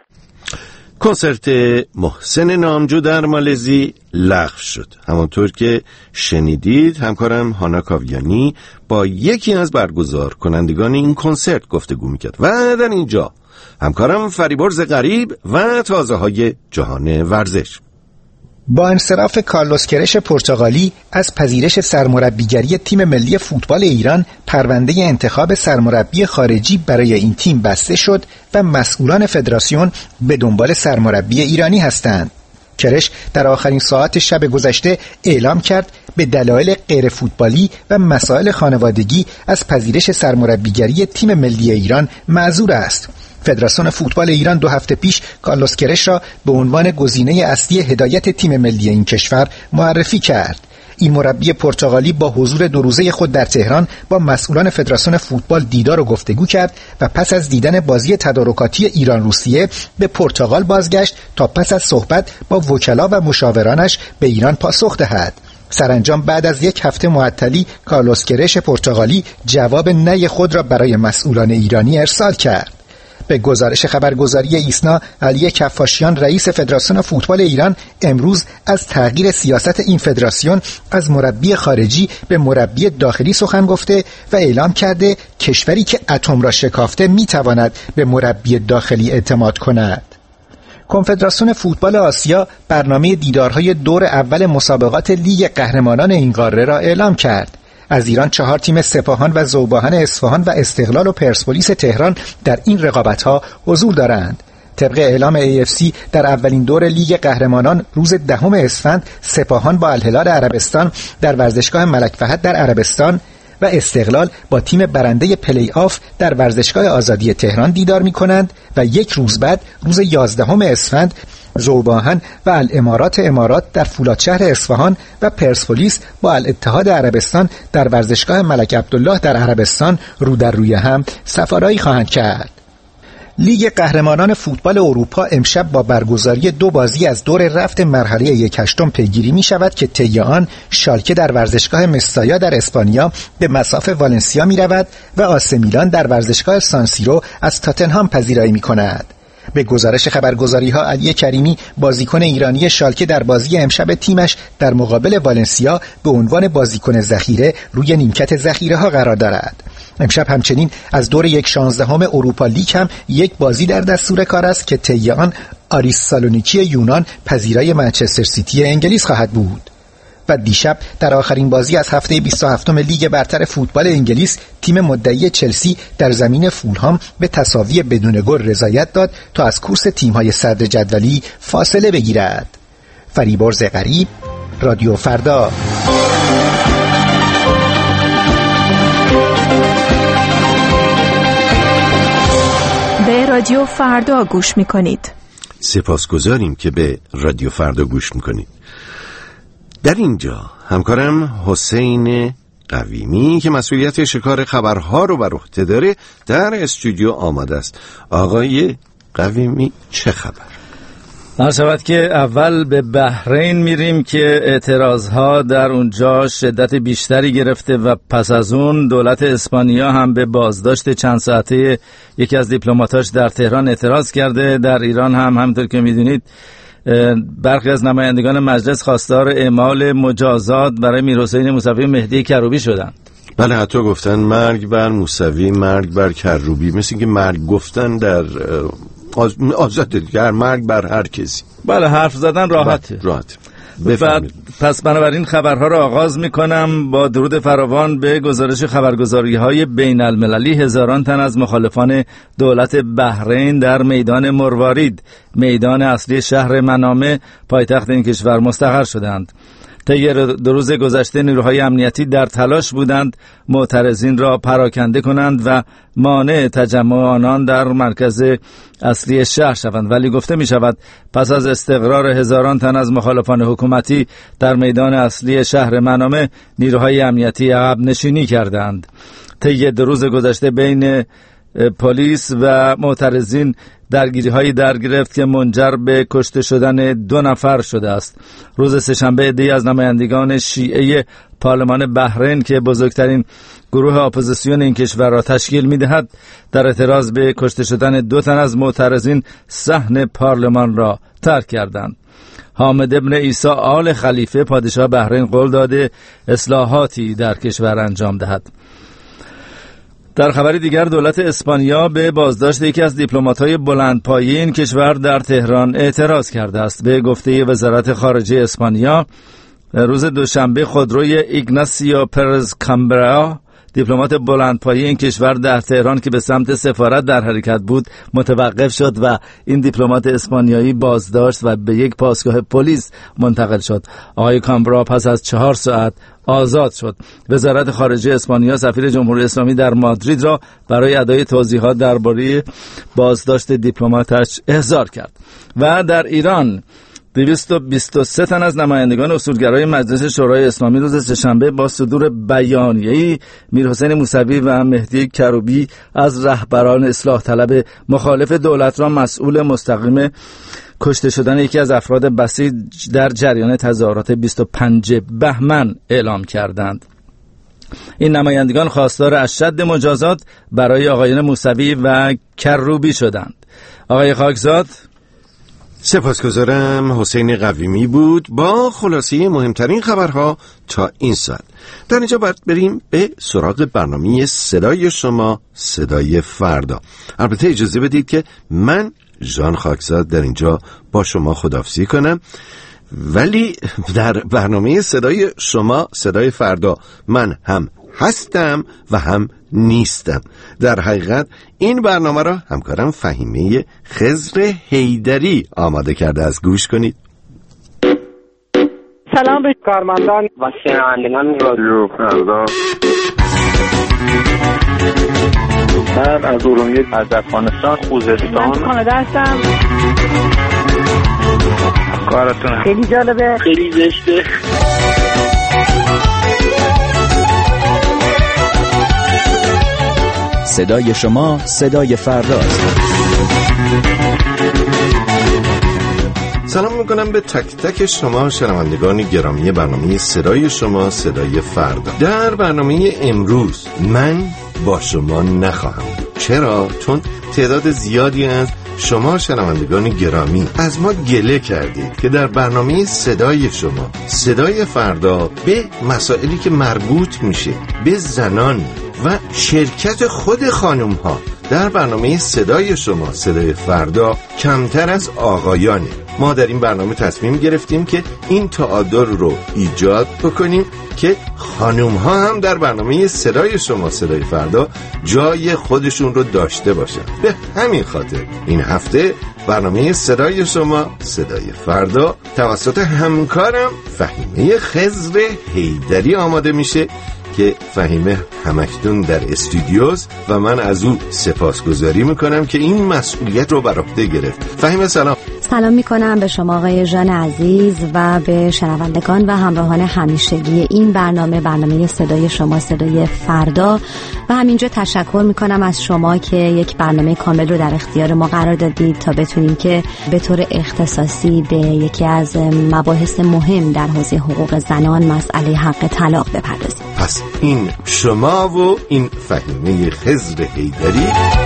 کنسرت محسن نامجو در مالزی لغو شد. همانطور که شنیدید همکارم هانا کاویانی با یکی از برگزار کنندگان این کنسرت گفتگو میکرد و در اینجا همکارم فریبرز غریب و تازه‌های جهان ورزش. با انصراف کارلوس کرش پرتغالی از پذیرش سرمربیگری تیم ملی فوتبال ایران، پرونده انتخاب سرمربی خارجی برای این تیم بسته شد و مسئولان فدراسیون به دنبال سرمربی ایرانی هستند. کرش در آخرین ساعات شب گذشته اعلام کرد به دلایل غیر فوتبالی و مسائل خانوادگی از پذیرش سرمربیگری تیم ملی ایران معذور است. فدراسیون فوتبال ایران 2 هفته پیش کارلوس کرش را به عنوان گزینه اصلی هدایت تیم ملی این کشور معرفی کرد. این مربی پرتغالی با حضور 2 روزه خود در تهران با مسئولان فدراسیون فوتبال دیدار و گفتگو کرد و پس از دیدن بازی تدارکاتی ایران روسیه به پرتغال بازگشت تا پس از صحبت با وکلا و مشاورانش به ایران پاسخ دهد. سرانجام بعد از 1 هفته معطلی کارلوس کرش پرتغالی جواب نه خود را برای مسئولان ایرانی ارسال کرد. به گزارش خبرگزاری ایسنا، علی کفاشیان رئیس فدراسیون فوتبال ایران امروز از تغییر سیاست این فدراسیون از مربی خارجی به مربی داخلی سخن گفته و اعلام کرده کشوری که اتم را شکافته میتواند به مربی داخلی اعتماد کند. کنفدراسیون فوتبال آسیا برنامه دیدارهای دور اول مسابقات لیگ قهرمانان این قاره را اعلام کرد. از ایران 4 تیم سپاهان و ذوباهن اصفهان و استقلال و پرسپولیس تهران در این رقابت‌ها حضور دارند. طبق اعلام AFC در اولین دور لیگ قهرمانان روز 10 اسفند سپاهان با الهلال عربستان در ورزشگاه ملک فهد در عربستان و استقلال با تیم برنده پلی آف در ورزشگاه آزادی تهران دیدار می‌کنند و 1 روز بعد روز 11 اسفند ذوباهن و الامارات امارات در فولادشهر اصفهان و پرسپولیس با الاتحاد عربستان در ورزشگاه ملک عبدالله در عربستان رو در روی هم سفارایی خواهند کرد. لیگ قهرمانان فوتبال اروپا امشب با برگزاری 2 بازی از دور رفت مرحله 1/8 پیگیری می شود که طی آن شالکه در ورزشگاه مستایا در اسپانیا به مصاف والنسیا می رود و آسه میلان در ورزشگاه سانسیرو از تاتنهام پذیرایی می کند. به گزارش خبرگزاری‌ها علی کریمی بازیکن ایرانی شالکه در بازی امشب تیمش در مقابل والنسیا به عنوان بازیکن ذخیره روی نیمکت ذخیره‌ها قرار دارد. امشب همچنین از دور 1/16 اروپا لیگ هم یک بازی در دستور کار است که طی آن آریس سالونیکی یونان پذیرای منچستر سیتی انگلیس خواهد بود. و دیشب در آخرین بازی از هفته 27 لیگ برتر فوتبال انگلیس تیم مدعی چلسی در زمین فولهام به تساوی بدون گل رضایت داد تا از کورس تیم‌های صدر جدولی فاصله بگیرد. فریبرز غریب، رادیو فردا. به رادیو فردا گوش می‌کنید. سپاسگزاریم که به رادیو فردا گوش می‌کنید. در اینجا همکارم حسین قویمی که مسئولیت شکار خبرها رو بر عهده داره در استودیو آماده است. آقای قویمی چه خبر؟ شود که اول به بحرین میریم که اعتراضها در اونجا شدت بیشتری گرفته و پس از اون دولت اسپانیا هم به بازداشت چند ساعته یکی از دیپلماتاش در تهران اعتراض کرده. در ایران هم همونطور که میدونید برخی از نمایندگان مجلس خواستار اعمال مجازات برای میرحسین موسوی مهدی کروبی شدند. بله، حتی گفتن مرگ بر موسوی، مرگ بر کروبی، مثل که مرگ گفتن در آزاده دیگر، مرگ بر هر کسی. بله، حرف زدن راحته. پس بنابراین خبرها را آغاز میکنم با درود فراوان به گزارش خبرگزاری‌های بین المللی. هزاران تن از مخالفان دولت بحرین در میدان مروارید، میدان اصلی شهر منامه پایتخت این کشور، مستقر شدند. طی 2 روز گذشته نیروهای امنیتی در تلاش بودند معترضین را پراکنده کنند و مانع تجمع آنان در مرکز اصلی شهر شوند، ولی گفته می شود پس از استقرار هزاران تن از مخالفان حکومتی در میدان اصلی شهر منامه نیروهای امنیتی عقب نشینی کردند. طی 2 روز گذشته بین پلیس و معترضین درگیری‌هایی در گرفت که منجر به کشته شدن 2 نفر شده است. روز سه‌شنبه عده‌ای از نمایندگان شیعه پارلمان بحرین که بزرگترین گروه اپوزیسیون این کشور را تشکیل می‌دهد، در اعتراض به کشته شدن 2 تن از معترضین صحن پارلمان را ترک کردند. حامد ابن عیسی آل خلیفه پادشاه بحرین قول داده اصلاحاتی در کشور انجام دهد. در خبری دیگر دولت اسپانیا به بازداشت یکی از دیپلمات‌های بلندپایه این کشور در تهران اعتراض کرده است. به گفته وزارت خارجه اسپانیا، روز دوشنبه خودروی ایگناسیو پرز کامبرا، دیپلمات بلندپایه این کشور در تهران که به سمت سفارت در حرکت بود، متوقف شد و این دیپلمات اسپانیایی بازداشت و به یک پاسگاه پلیس منتقل شد. آقای کامبرا پس از 4 ساعت آزاد شد. وزارت خارجه اسپانیا سفیر جمهوری اسلامی در مادرید را برای ادای توضیحات درباره بازداشت دیپلماتش احضار کرد. و در ایران 223 تن از نمایندگان اصولگرای مجلس شورای اسلامی روز سه‌شنبه با صدور بیانیه‌ای میرحسین موسوی و مهدی کروبی از رهبران اصلاح طلب مخالف دولت را مسئول مستقیم کشته شدن یکی از افراد بسیج در جریان تظاهرات 25 بهمن اعلام کردند. این نمایندگان خواستار اشد مجازات برای آقایان موسوی و کروبی شدند. آقای خاکزاد. سپاسگزارم. حسین قویمی بود با خلاصه مهمترین خبرها تا این ساعت. در اینجا باید بریم به سراغ برنامه صدای شما، صدای فردا. البته اجازه بدید که من ژان خاکزاد در اینجا با شما خداحافظی کنم، ولی در برنامه صدای شما، صدای فردا، من هم هستم و هم نیستم. در حقیقت این برنامه را همکارم فهیمه خضر حیدری آماده کرده است. گوش کنید. سلام به کارمندان و شنوندگان رادیو فردا. من از ارومیه، از افغانستان، خوزستان. من کانادا هستم. کارتون خیلی جالبه، خیلی زشته. صدای شما، صدای فرداست. سلام میکنم به تک تک شما شنوندگان گرامی برنامه صدای شما، صدای فردا. در برنامه امروز من با شما نخواهم. چرا؟ چون تعداد زیادی از شما شنوندگان گرامی از ما گله کردید که در برنامه صدای شما، صدای فردا، به مسائلی که مربوط میشه به زنان و شرکت خود خانم ها در برنامه صدای شما صدای فردا کمتر از آقایانه. ما در این برنامه تصمیم گرفتیم که این تعادل رو ایجاد بکنیم که خانم ها هم در برنامه صدای شما صدای فردا جای خودشون رو داشته باشن. به همین خاطر این هفته برنامه صدای شما صدای فردا توسط همکارم فهیمه خضر حیدری آماده میشه که فهیمه همکنون در استودیوست و من از او سپاسگزاری میکنم که این مسئولیت رو بر عهده گرفت. فهیمه سلام. سلام میکنم به شما آقای ژان عزیز و به شنوندگان و همراهان همیشگی این برنامه صدای شما صدای فردا و همینجا تشکر میکنم از شما که یک برنامه کامل رو در اختیار ما قرار دادید تا بتونیم که به طور اختصاصی به یکی از مباحث مهم در حوزه حقوق زنان مسئله حق طلاق بپردازیم. پس این شما و این فهیمه خضر حیدری.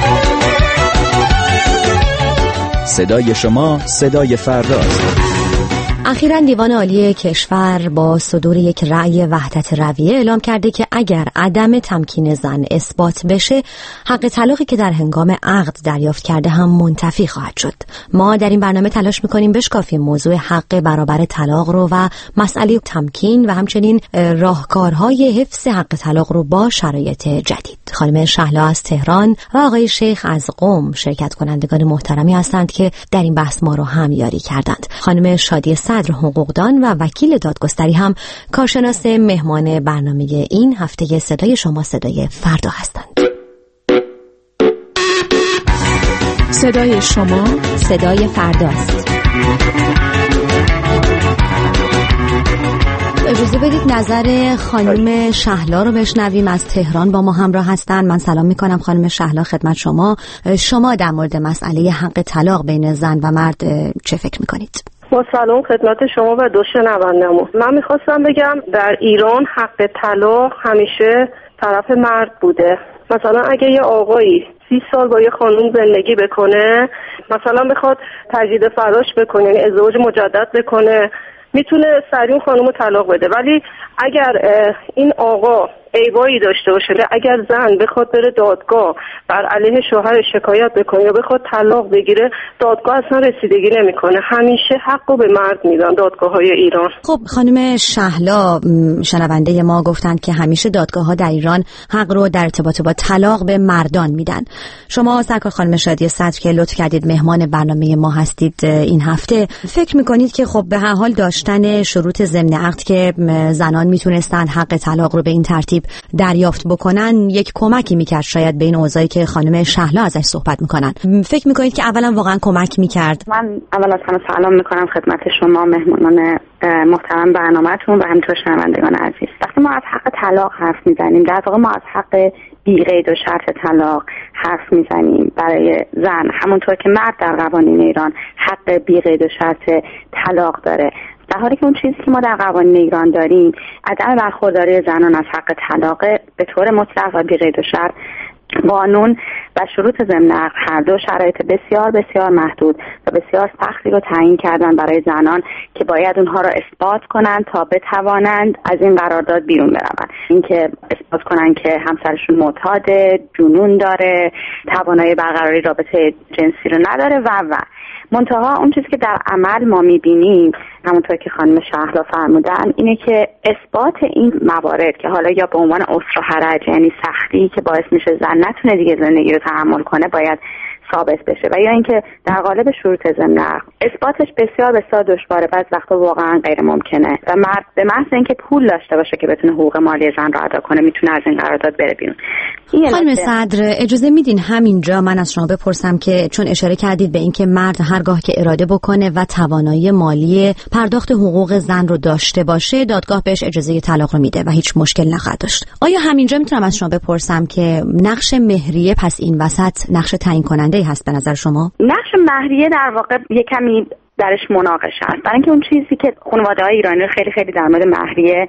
صدای شما صدای فرداست. اخیراً دیوان عالی کشور با صدور یک رأی وحدت رویه اعلام کرده که اگر عدم تمکین زن اثبات بشه، حق طلاقی که در هنگام عقد دریافت کرده هم منتفی خواهد شد. ما در این برنامه تلاش می‌کنیم بشکافیم موضوع حق برابر طلاق رو و مسئله تمکین و همچنین راهکارهای حفظ حق طلاق رو با شرایط جدید. خانم شهلا از تهران و آقای شیخ از قم شرکت کنندگان محترمی هستند که در این بحث ما رو همیاری کردند. خانم شادی صدر حقوقدان و وکیل دادگستری هم کارشناس مهمان برنامه این هفته صدای شما صدای فردا هستند. صدای شما صدای فرداست. اجازه بدید نظر خانم شهلا رو بشنویم. از تهران با ما همراه هستن. من سلام میکنم خانم شهلا خدمت شما. شما در مورد مسئله حق طلاق بین زن و مرد چه فکر میکنید؟ با سلام خدمت شما و دو شنونده‌مون. من میخواستم بگم در ایران حق طلاق همیشه طرف مرد بوده. مثلا اگه یه آقایی 30 سال با یه خانوم زندگی بکنه، مثلا بخواد تجدید فراش بکنه، یعنی ازدواج مجدد بکنه، میتونه سریع خانومو طلاق بده. ولی اگر این آقا عیبایی داشته باشه، اگر زن بخواد بره دادگاه بر علیه شوهرش شکایت بکنه یا بخواد طلاق بگیره، دادگاه اصلا رسیدگی نمیکنه. همیشه حقو به مرد میدن دادگاه‌های ایران. خب خانم شهلا، شنونده ما گفتند که همیشه دادگاه‌ها در ایران حق رو در ارتباط با طلاق به مردان میدن. شما سرکار خانم شادی صدر که لطف کردید مهمان برنامه ما هستید این هفته، فکر میکنید که خب به هر حال داشتن شروط ضمن عقد که زنان میتونستن حق طلاق رو به این ترتیب دریافت بکنن یک کمکی میکرد شاید به این اوضاعی که خانم شهلا ازش صحبت میکنن؟ فکر میکنید که اولا واقعا کمک میکرد؟ من اول از همه سلام میکنم خدمت شما مهمانان محترم برنامه‌تون و همینطور شنوندگان عزیز. وقتی ما از حق طلاق حرف میزنیم، در واقع ما از حق بی قید و شرط طلاق حرف میزنیم برای زن، همونطور که مرد در قوانین ایران حق بی قید و شرط طلاق داره. در حالی که اون چیزی که ما در قوانین ایران داریم عدم برخورداری زنان از حق طلاق به طور مطلق و بی قید و شرط. قانون و شروط ضمن عقد هر دو شرایط بسیار بسیار محدود و بسیار سختی رو تعیین کردن برای زنان که باید اونها رو اثبات کنند تا بتوانند از این قرارداد بیرون بروند. اینکه اثبات کنند که همسرشون معتاده، جنون داره، توانایی برقراری رابطه جنسی رو نداره و منتها اون چیزی که در عمل ما میبینیم همونطور که خانم شهلا فرمودن اینه که اثبات این موارد که حالا یا به عنوان عسر و حرج، یعنی سختی که باعث میشه زن نتونه دیگه زندگی رو تحمل کنه، باید ثابت بشه و یا اینکه در قالب شروط ضمن عقد اثباتش بسیار بسیار دشواره، بعضی وقتا واقعا غیر ممکنه و مرد به محض اینکه پول داشته باشه که بتونه حقوق مالی زن رو ادا کنه میتونه از این قرارداد بره بیرون. خانم صدر اجازه میدین همینجا من از شما بپرسم که چون اشاره کردید به اینکه مرد هرگاه که اراده بکنه و توانایی مالی پرداخت حقوق زن رو داشته باشه، دادگاه بهش اجازه طلاق رو میده و هیچ مشکل نخواهد داشت. آیا همینجا میتونم از شما بپرسم که نقش مهریه پس این وسط نقش تعیین کننده هست به نظر شما؟ نقش مهریه در واقع یه کمی درش مناقشه است، برای اینکه اون چیزی که خانواده‌های ایرانی خیلی خیلی در مورد مهریه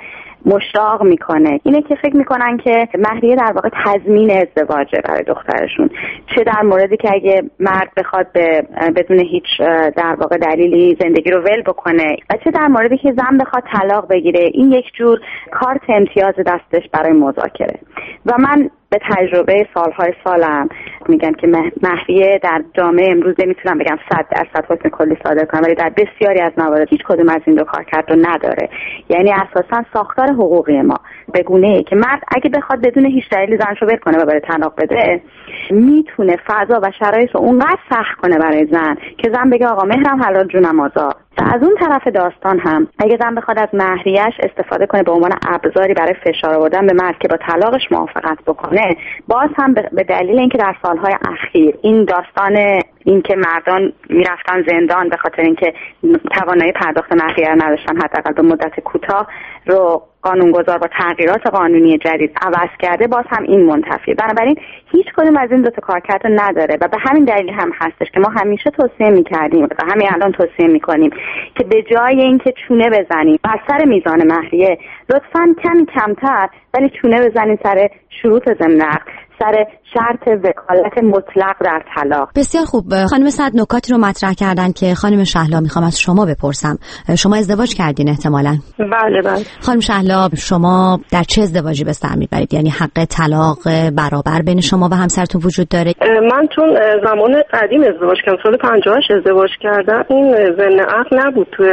مشتاق میکنه اینه که فکر میکنن که مهریه در واقع تضمین ازدواجه برای دخترشون، چه در موردی که اگه مرد بخواد بدون هیچ در واقع دلیلی زندگی رو ول بکنه و چه در موردی که زن بخواد طلاق بگیره. این یک جور کارت امتیاز دستش برای مذاکره. و من به تجربه سالهای سالم میگم که مهریه در جامعه امروز نمیتونم بگم 100% حکم کلی صادر کنم، ولی در بسیاری از موارد هیچ کدوم از این دو کارکرد رو نداره. یعنی اساسا ساختار حقوقی ما به گونه‌ای که مرد اگه بخواد بدون هیچ دلیلی زنشو ول کنه و بره طلاق بده، میتونه فضا و شرایط رو اونقدر سخت کنه برای زن که زن بگه آقا مهرم حلال جونم آزاد. و از اون طرف داستان هم اگه زن بخواد از مهریه‌اش استفاده کنه به عنوان ابزاری برای فشار آوردن به مرد که با طلاقش موافقت بکنه، باز هم به دلیل اینکه در سالهای اخیر این داستان این که مردان میرفتن زندان به خاطر اینکه توانایی پرداخت مهریه نداشتن حداقل به مدت کوتاه رو قانونگذار با تغییرات قانونی جدید عوض کرده، باز هم این منتفیه. بنابراین هیچ کدوم از این دو تا کارکرد نداره و به همین دلیل هم هستش که ما همیشه توصیه می‌کردیم و همین الان توصیه می‌کنیم که به جای اینکه چونه بزنیم بر سر میزان مهریه، لطفاً کمی کمتر ولی چونه بزنیم سر شروط ضمن عقد، سر شرط وکالت مطلق در طلاق. بسیار خوب. خانم سعد نکاتی رو مطرح کردن که خانم شهلا میخوام از شما بپرسم. شما ازدواج کردین احتمالاً؟ بله بله. خانم شهلا شما در چه ازدواجی به سر میبرید؟ یعنی حق طلاق برابر بین شما و همسرتون وجود داره؟ من چون زمان قدیم ازدواج کردم، سال 58 ازدواج کردم، این ضمن عقد نبود توی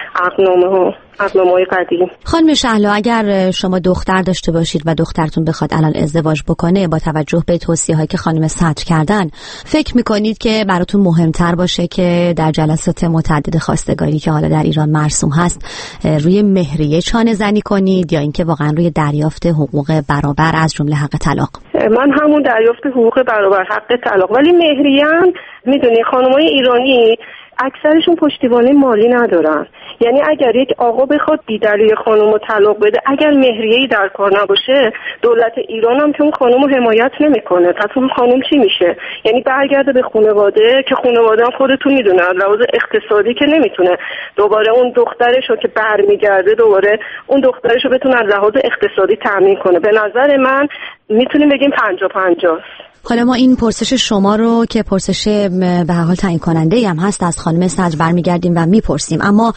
عقدنامه قدیم. خانم شهلا اگر شما دختر داشته باشید و دخترتون بخواد الان ازدواج بکنه، با توجه به توصیه‌هایی که خانم صدر کردن، فکر میکنید که براتون مهمتر باشه که در جلسات متعدد خواستگاری که حالا در ایران مرسوم هست روی مهریه چانه زنی کنید یا اینکه واقعا روی دریافت حقوق برابر از جمله حق طلاق؟ من همون دریافت حقوق برابر، حق طلاق. ولی مهریه میدونی خانمای ایرانی اکثرشون پشتیبانی مالی ندارن. یعنی اگر یک آقا بخواد بی‌دلیل خانم رو طلاق بده، اگر مهریه‌ای در کار نباشه، دولت ایران هم که اون خانم رو حمایت نمیکنه. پس اون خانم چی میشه؟ یعنی برگرده به خانواده که خانواده هم خودتون میدونن لحاظ اقتصادی که نمیتونه دوباره اون دخترش رو که برمیگرده دوباره اون دخترش رو بتونه از لحاظ اقتصادی تامین کنه. به نظر من میتونیم بگیم 50-50. حالا ما این پرسش شما رو که پرسش به هر حال تعیین کننده هم هست از خانم صدر برمیگردیم و میپرسیم، اما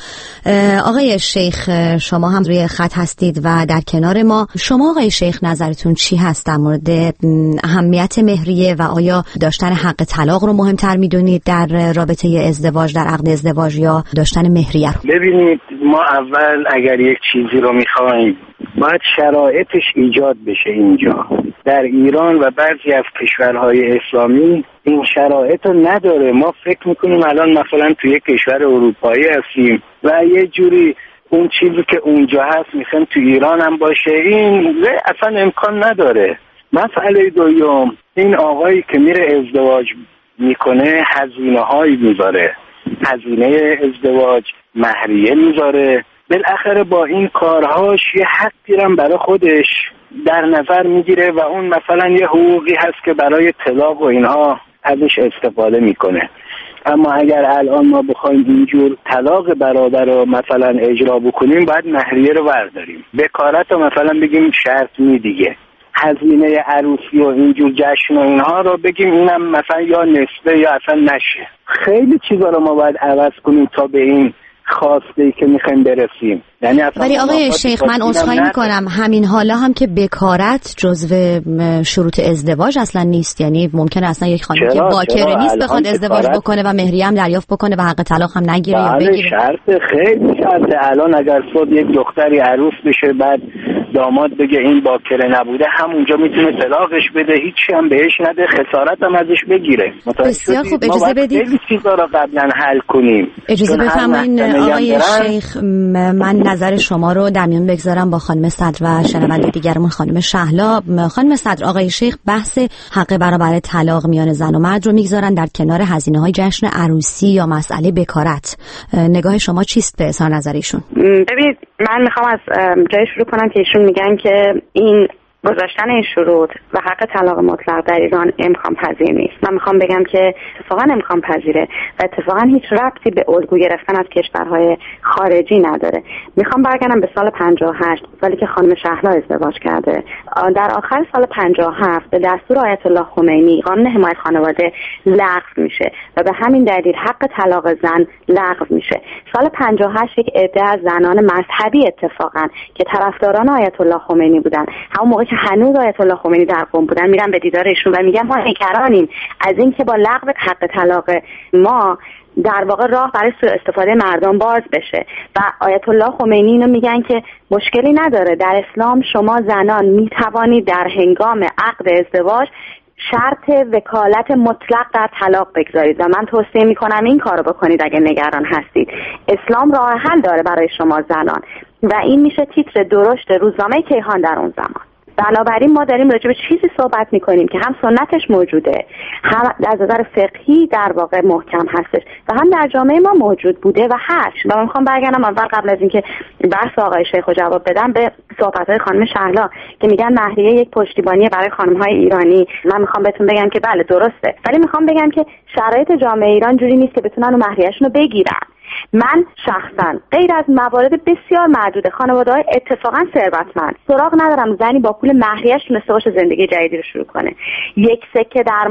آقای شیخ شما هم روی خط هستید و در کنار ما. شما آقای شیخ نظرتون چی هست در مورد اهمیت مهریه و آیا داشتن حق طلاق رو مهمتر میدونید در رابطه ازدواج، در عقد ازدواج، یا داشتن مهریه رو؟ ببینید، ما اول اگر یک چیزی رو میخوایم باید شرایطش ایجاد بشه. اینجا در ایران و بعضی از کشورهای اسلامی این شرایط رو نداره. ما فکر میکنیم الان مثلا توی یک کشور اروپایی هستیم و یه جوری اون چیزی که اونجا هست میخوایم تو ایران هم باشه. این اصلا امکان نداره. مسئله دوم، این آقایی که میره ازدواج میکنه هزینه هایی میذاره، هزینه ازدواج، مهریه میذاره، بالاخره با این کارهاش یه حقی هم برای خودش در نظر میگیره و اون مثلا یه حقوقی هست که برای طلاق و اینها ازش استفاده میکنه. اما اگر الان ما بخوایم اینجور طلاق برابر رو مثلا اجرا بکنیم، باید مهریه رو برداریم، بکارت رو مثلا بگیم شرط می دیگه، هزینه عروسی و اینجور جشن و اینها رو بگیم اینم مثلا یا نصفه یا اصلا نشه. خیلی چیزا رو ما باید عوض کنیم تا به این خواسته که میخوایم برسیم. یعنی ولی آقای شیخ من عذرخواهی میکنم، همین حالا هم که بکارت جزو شروط ازدواج اصلا نیست. یعنی ممکنه اصلا یک خانم که باکره نیست بخواد ازدواج بکنه و مهریه هم دریافت بکنه و حق طلاق هم نگیره یا بگیره. شرط، خیلی شرط. الان اگر صد یک دختری عروس بشه بعد داماد بگه این باکره نبوده، همونجا میتونه طلاقش بده، هیچی هم بهش نده، خسارت هم ازش بگیره. بسیار خوب، اجازه بدید خیلی چیزا رو قبلا حل کنیم. اجازه بفرمایید آقای شیخ، من نظر شما رو در میون بگذارم با خانم صدر و شنونده دیگرمون خانم شهلا. خانم صدر، آقای شیخ بحث حق برابر طلاق میان زن و مرد رو میگذارن در کنار هزینه‌های جشن عروسی یا مسئله بکارت. نگاه شما چیست به اظهار نظر ایشون؟ ببینید، من میخوام از جای شروع کنم که ایشون میگن که این گذاشتن این شروط و حق طلاق مطلق در ایران امکان پذیر نیست. من میخوام بگم که اتفاقا امکان پذیره و اتفاقا هیچ ربطی به الگو گرفتن از کشورهای خارجی نداره. میخوام برگردم به سال 58، سالی که خانم شهلا ازدواج کرده. در آخر سال 57 به دستور آیت الله خمینی قانون حمایت خانواده لغو میشه و به همین دلیل حق طلاق زن لغو میشه. سال 58 یک عده از زنان مذهبی اتفاقا که طرفداران آیت الله خمینی بودن، همون موقع که هنوز آیت الله خمینی در قم بودن، میرن به دیدار ایشون و میگن ما نگرانیم از این که با لغو حق طلاق ما در واقع راه برای سوء استفاده مردم باز بشه و آیت الله خمینی اینو میگن که مشکلی نداره، در اسلام شما زنان میتوانید در هنگام عقد ازدواج شرط وکالت مطلق در طلاق بگذارید و من توصیه میکنم این کارو بکنید اگه نگران هستید. اسلام راه حل داره برای شما زنان و این میشه تیتر درشت روزنامه کیهان در اون زمان. بنابراین ما داریم راجع به چیزی صحبت میکنیم که هم سنتش موجوده، هم از نظر فقهی در واقع محکم هستش و هم در جامعه ما موجود بوده و هست. و من میخوام برگردم اول قبل از اینکه بحث آقای شیخ رو جواب بدم به صحبت‌های خانم شهلا که میگن مهریه یک پشتیبانی برای خانم‌های ایرانی. من میخوام بهتون بگم که بله درسته، ولی میخوام بگم که شرایط جامعه ایران جوری نیست که بتونن اون مهریه‌شون رو بگیرن. من شخصا غیر از موارد بسیار معدود خانواده‌های اتفاقا ثروتمند سراغ ندارم زنی با پول مهریه‌اش تونسته باشه زندگی جدیدی رو شروع کنه. یک سکه در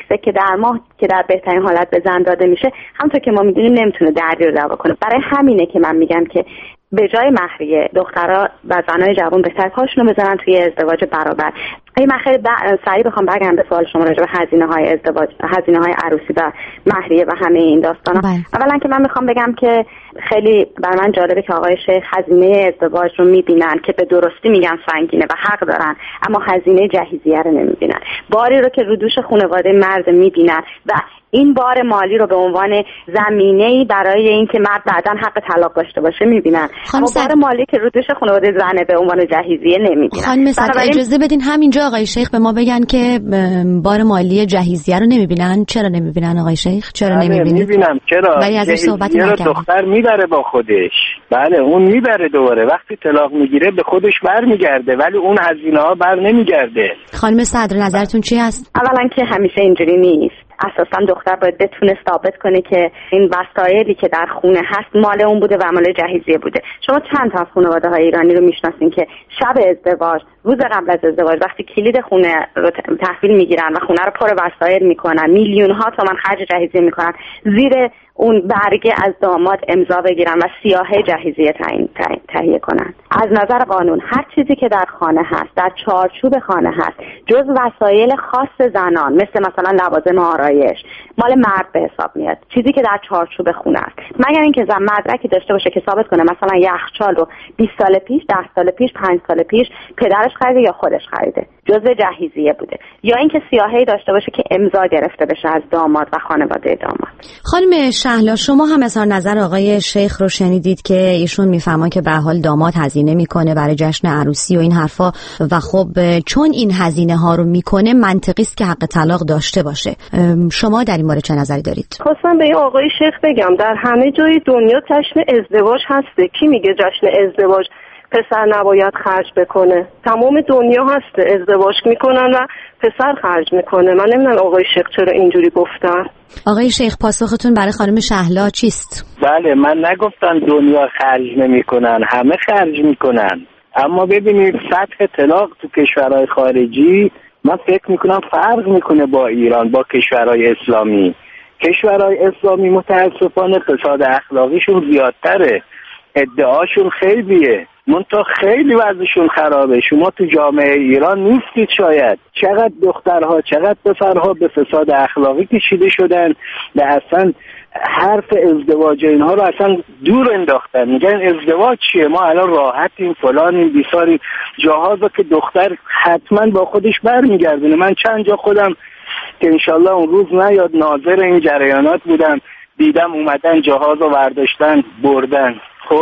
ماه که در بهترین حالت به زن داده میشه، همونطور که ما میدونیم نمیتونه دردی رو دوا کنه. برای همینه که من میگم که به جای مهریه دخترها و زنای جوان بهتر پاشونو بزنن توی ازدواج برابر. من خیلی سریع بخوام برگردم به سوال شما راجع به هزینه‌های ازدواج، هزینه‌های عروسی و مهریه و همه این داستانا. اولا که من میخوام بگم که خیلی بر من جالبه که آقای شیخ هزینه ازدواج رو میبینن که به درستی میگن سنگینه و حق دارن، اما هزینه جهیزیه رو نمیبینن. باری رو که رو دوش خانواده مرد میبینن و این بار مالی رو به عنوان زمینه‌ای برای اینکه مرد بعداً حق طلاق داشته باشه میبینن، اما بار مالی که رو دوش خانواده زنه به عنوان جهیزیه نمیبینن. خانم صدر اجازه بدین همینجا آقای شیخ به ما بگن که بار مالی جهیزیه رو نمیبینن. چرا نمیبینن آقای شیخ؟ چرا نمیبینید؟ میبینم. چرا؟ ولی ازش صحبت نکردیم. دختر میبره با خودش. بله اون میبره دوباره، وقتی طلاق میگیره به خودش برمیگرده، ولی اون هزینه‌ها بر نمیگرده. خانم صدر نظرتون چی هست؟ اولا که همیشه اینجوری نیست. اساسا دختر باید بتونه ثابت کنه که این وسایلی که در خونه هست مال اون بوده و مال جهیزیه بوده. شما چند تا از خانواده‌های ایرانی رو میشناسین که شب ازدواج، روز قبل از ازدواج، وقتی کلید خونه رو تحویل میگیرن و خونه رو پر وسایل میکنن، میلیون ها تومان خرج جهیزیه میکنن، زیر اون برگه از داماد امضا بگیرن و سیاهه جهیزیه تهیه کنن. از نظر قانون هر چیزی که در خانه هست، در چارچوب خانه هست، جز وسایل خاص زنان مثل مثلا لوازم آرایش، مال مرد به حساب میاد. چیزی که در چارچوب خونه است، مگر اینکه زن مدرکی داشته باشه که ثابت کنه مثلا یخچال رو 20 سال پیش، 10 سال پیش، 5 سال پیش پدرش خریده یا خودش خریده، جزء جهیزیه بوده، یا اینکه سیاهی داشته باشه که امضا گرفته بشه از داماد و خانواده داماد. خانم شهلا شما هم اظهار نظر آقای شیخ رو شنیدید که ایشون میفهمن که به حال داماد هزینه میکنه برای جشن عروسی و این حرفا و خب چون این هزینه ها رو میکنه منطقی است که حق طلاق داشته باشه. شما در این مورد چه نظری دارید؟ خواستم به این آقای شیخ بگم در همه جای دنیا جشن ازدواج هسته. کی میگه جشن ازدواج پسر نباید خرج بکنه؟ تمام دنیا هسته، ازدواج میکنن و پسر خرج میکنه. من نمیدونم آقای شیخ چرا اینجوری گفتن. آقای شیخ پاسختون برای خانم شهلا چیست؟ بله من نگفتم دنیا خرج نمیکنن، همه خرج میکنن، اما ببینید سطح طلاق تو کشورهای خارجی من فکر میکنم فرق میکنه با ایران، با کشورهای اسلامی. کشورهای اسلامی متاسفانه فساد اخلاقیشون زیادتره، ادعاشون خیلیه، منتها خیلی وضعشون خرابه. شما تو جامعه ایران نیستید شاید. چقدر دخترها چقدر پسرها به فساد اخلاقی کشیده شدن و اصلا حرف ازدواج اینها رو اصلا دور انداختن. میگن ازدواج چیه، ما الان راحتیم فلانیم بیساریم. جاهازا که دختر حتما با خودش برمیگردونه. من چند جا خودم که انشالله اون روز نیاد ناظر این جریانات بودم، دیدم اومدن جاهازو برداشتن بردن. خب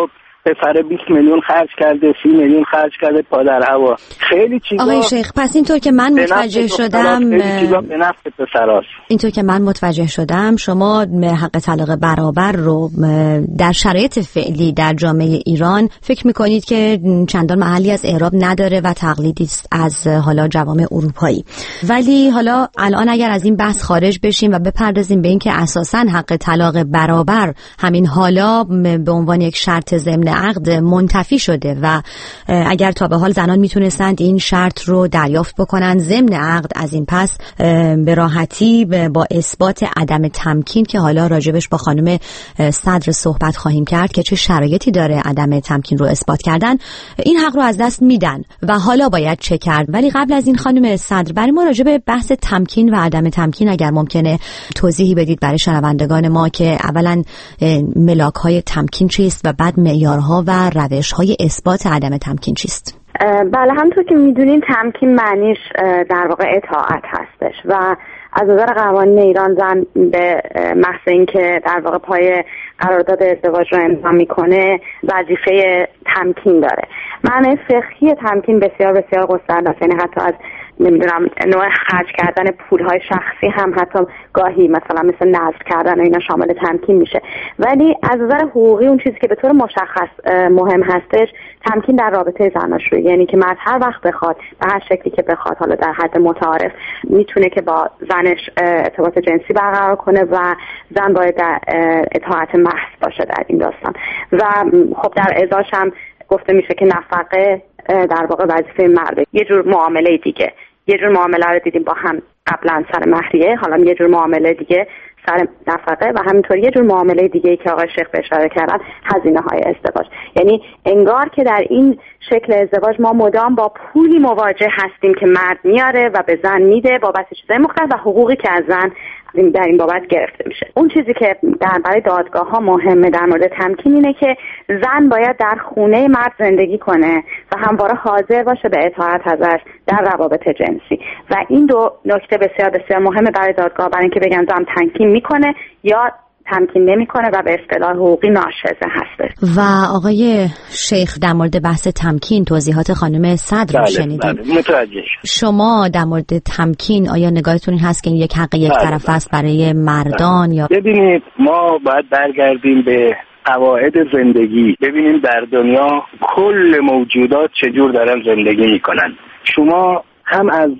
پسر 20 میلیون خرج کرده، 30 میلیون خرج کرده پا در هوا. خیلی چیزا آقای شیخ، پس اینطور که من متوجه شدم خیلی چیزا به نفع پسراست. اینطور که من متوجه شدم شما حق طلاق برابر رو در شرایط فعلی در جامعه ایران فکر میکنید که چندان محلی از اعراب نداره و تقلیدی است از حالا جوامع اروپایی. ولی حالا الان اگر از این بحث خارج بشیم و بپردازیم به اینکه اساساً حق طلاق برابر همین حالا به عنوان یک شرط ضمن عقد منتفی شده و اگر تا به حال زنان میتونستند این شرط رو دریافت بکنن ضمن عقد، از این پس به راحتی با اثبات عدم تمکین که حالا راجبش با خانم صدر صحبت خواهیم کرد که چه شرایطی داره عدم تمکین رو اثبات کردن، این حق رو از دست میدن و حالا باید چه کرد. ولی قبل از این خانم صدر، برای ما راجب بحث تمکین و عدم تمکین اگر ممکنه توضیحی بدید برای شنوندگان ما که اولا ملاک‌های تمکین چیست و بعد معیارها و روش‌های اثبات عدم تمکین چیست؟ بله، همونطور که میدونین تمکین معنیش در واقع اطاعت هستش و از نظر قوانین ایران زن به محض اینکه در واقع پای قرارداد ازدواج رو امضا میکنه وظیفه تمکین داره. معنی فقهی تمکین بسیار بسیار گسترده است، یعنی حتی از نمیدونم نوع خرج کردن پولهای شخصی هم حتی گاهی مثلا مثل نذر کردن و اینا شامل تمکین میشه. ولی از نظر حقوقی اون چیزی که به طور مشخص مهم هستش تمکین در رابطه زناشویی، یعنی که مرد هر وقت بخواد به هر شکلی که بخواد، حالا در حد متعارف، میتونه که با زنش ارتباط جنسی برقرار کنه و زن باید در اطاعت محض باشه در این داستان. و خب در ازاش هم گفته میشه که نفقه در واقع وظیفه مرده. یه جور معامله دیگه، یه جور معامله رو دیدیم با هم قبلا سر مهریه، حالا یه جور معامله دیگه سر نفقه و همینطور یه جور معامله دیگه که آقای شیخ به اشاره کردن، هزینه های ازدواج. یعنی انگار که در این شکل ازدواج ما مدام با پولی مواجه هستیم که مرد میاره و به زن میده بابت چیزای مختلف و حقوقی که از زن در این بابت گرفته میشه. اون چیزی که برای دادگاه ها مهمه در مورد تمکین اینه که زن باید در خونه مرد زندگی کنه و همواره حاضر باشه به اطاعت ازش در روابط جنسی و این دو نکته بسیار بسیار مهمه برای دادگاه، برای اینکه بگن زن تمکین میکنه یا تمکین نمیکنه و به اصطلاح حقوقی ناشزه هست. و آقای شیخ در مورد بحث تمکین توضیحات خانم صدر رو شنیدیم. متوجه. شما در مورد تمکین آیا نگاهتون این هست که این یک حق یک طرف است برای مردان یا؟ ببینید ما باید برگردیم به قواعد زندگی، ببینیم در دنیا کل موجودات چجور دارن زندگی میکنن. شما هم از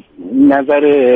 نظر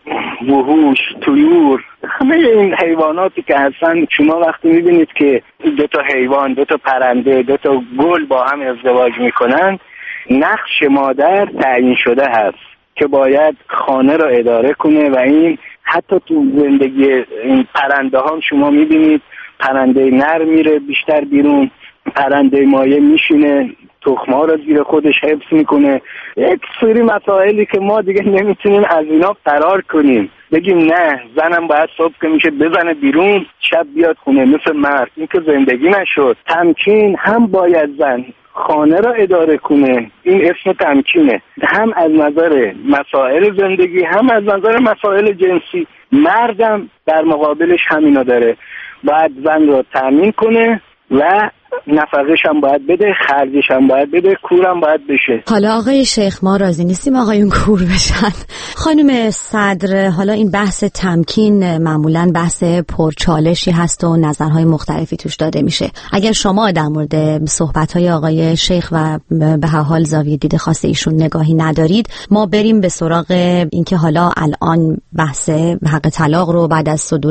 وحوش، طیور، همه این حیواناتی که هستن، شما وقتی میبینید که دو تا حیوان، دو تا پرنده، دو تا گل با هم ازدواج میکنن، نقش مادر تعیین شده هست که باید خانه را اداره کنه و این حتی تو زندگی این پرنده ها شما میبینید پرنده نر میره بیشتر بیرون، پرنده مایه میشینه تخم‌ها رو زیر خودش حفظ میکنه. یک سری مسائلی که ما دیگه نمیتونیم از اینا فرار کنیم، بگیم نه زنم باید صبح که میشه بزنه بیرون شب بیاد خونه مثل مرد. این که زندگی نشد. تمکین هم باید زن خانه را اداره کنه، این اسم تمکینه، هم از نظر مسائل زندگی هم از نظر مسائل جنسی. مردم در مقابلش همینا داره، باید زن را تامین کنه و نفقش هم باید بده، خرجش هم باید بده، کورم باید بشه. حالا آقای شیخ ما راضی نیستیم آقایون کور بشن. خانم صدر، حالا این بحث تمکین معمولاً بحث پرچالشی هست و نظرهای مختلفی توش داده میشه. اگر شما در مورد صحبت‌های آقای شیخ و به هر حال زاویه دید خاص ایشون نگاهی ندارید، ما بریم به سراغ اینکه حالا الان بحث حق طلاق رو بعد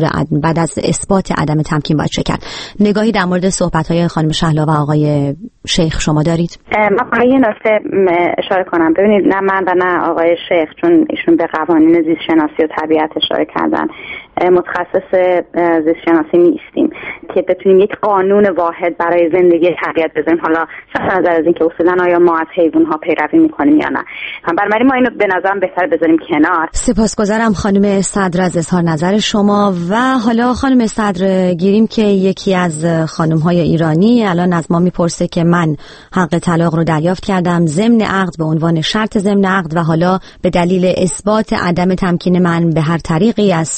از اثبات عدم تمکین باید چه کرد. نگاهی در مورد صحبت‌های خانم شهلا و آقای شیخ شما دارید؟ من یه نکته اشاره کنم. ببینید نه من و نه آقای شیخ، چون ایشون به قوانین زیست شناسی و طبیعت اشاره کردن، متخصص زیست شناسی نیستیم که بتونیم یک قانون واحد برای زندگی طبیعت بزنیم. حالا صرف نظر از اینکه اصولا آیا ما از حیوان ها پیروی میکنیم یا نه، بنابراین ما اینو به نظرم بهتر بذاریم کنار. سپاسگزارم خانم صدر از اظهار نظر شما. و حالا خانم صدر گیریم که یکی از خانم های ایرانی الان از ما میپرسه که من حق طلاق رو دریافت کردم ضمن عقد به عنوان شرط ضمن عقد و حالا به دلیل اثبات عدم تمکین من به هر طریقی از سوی همسر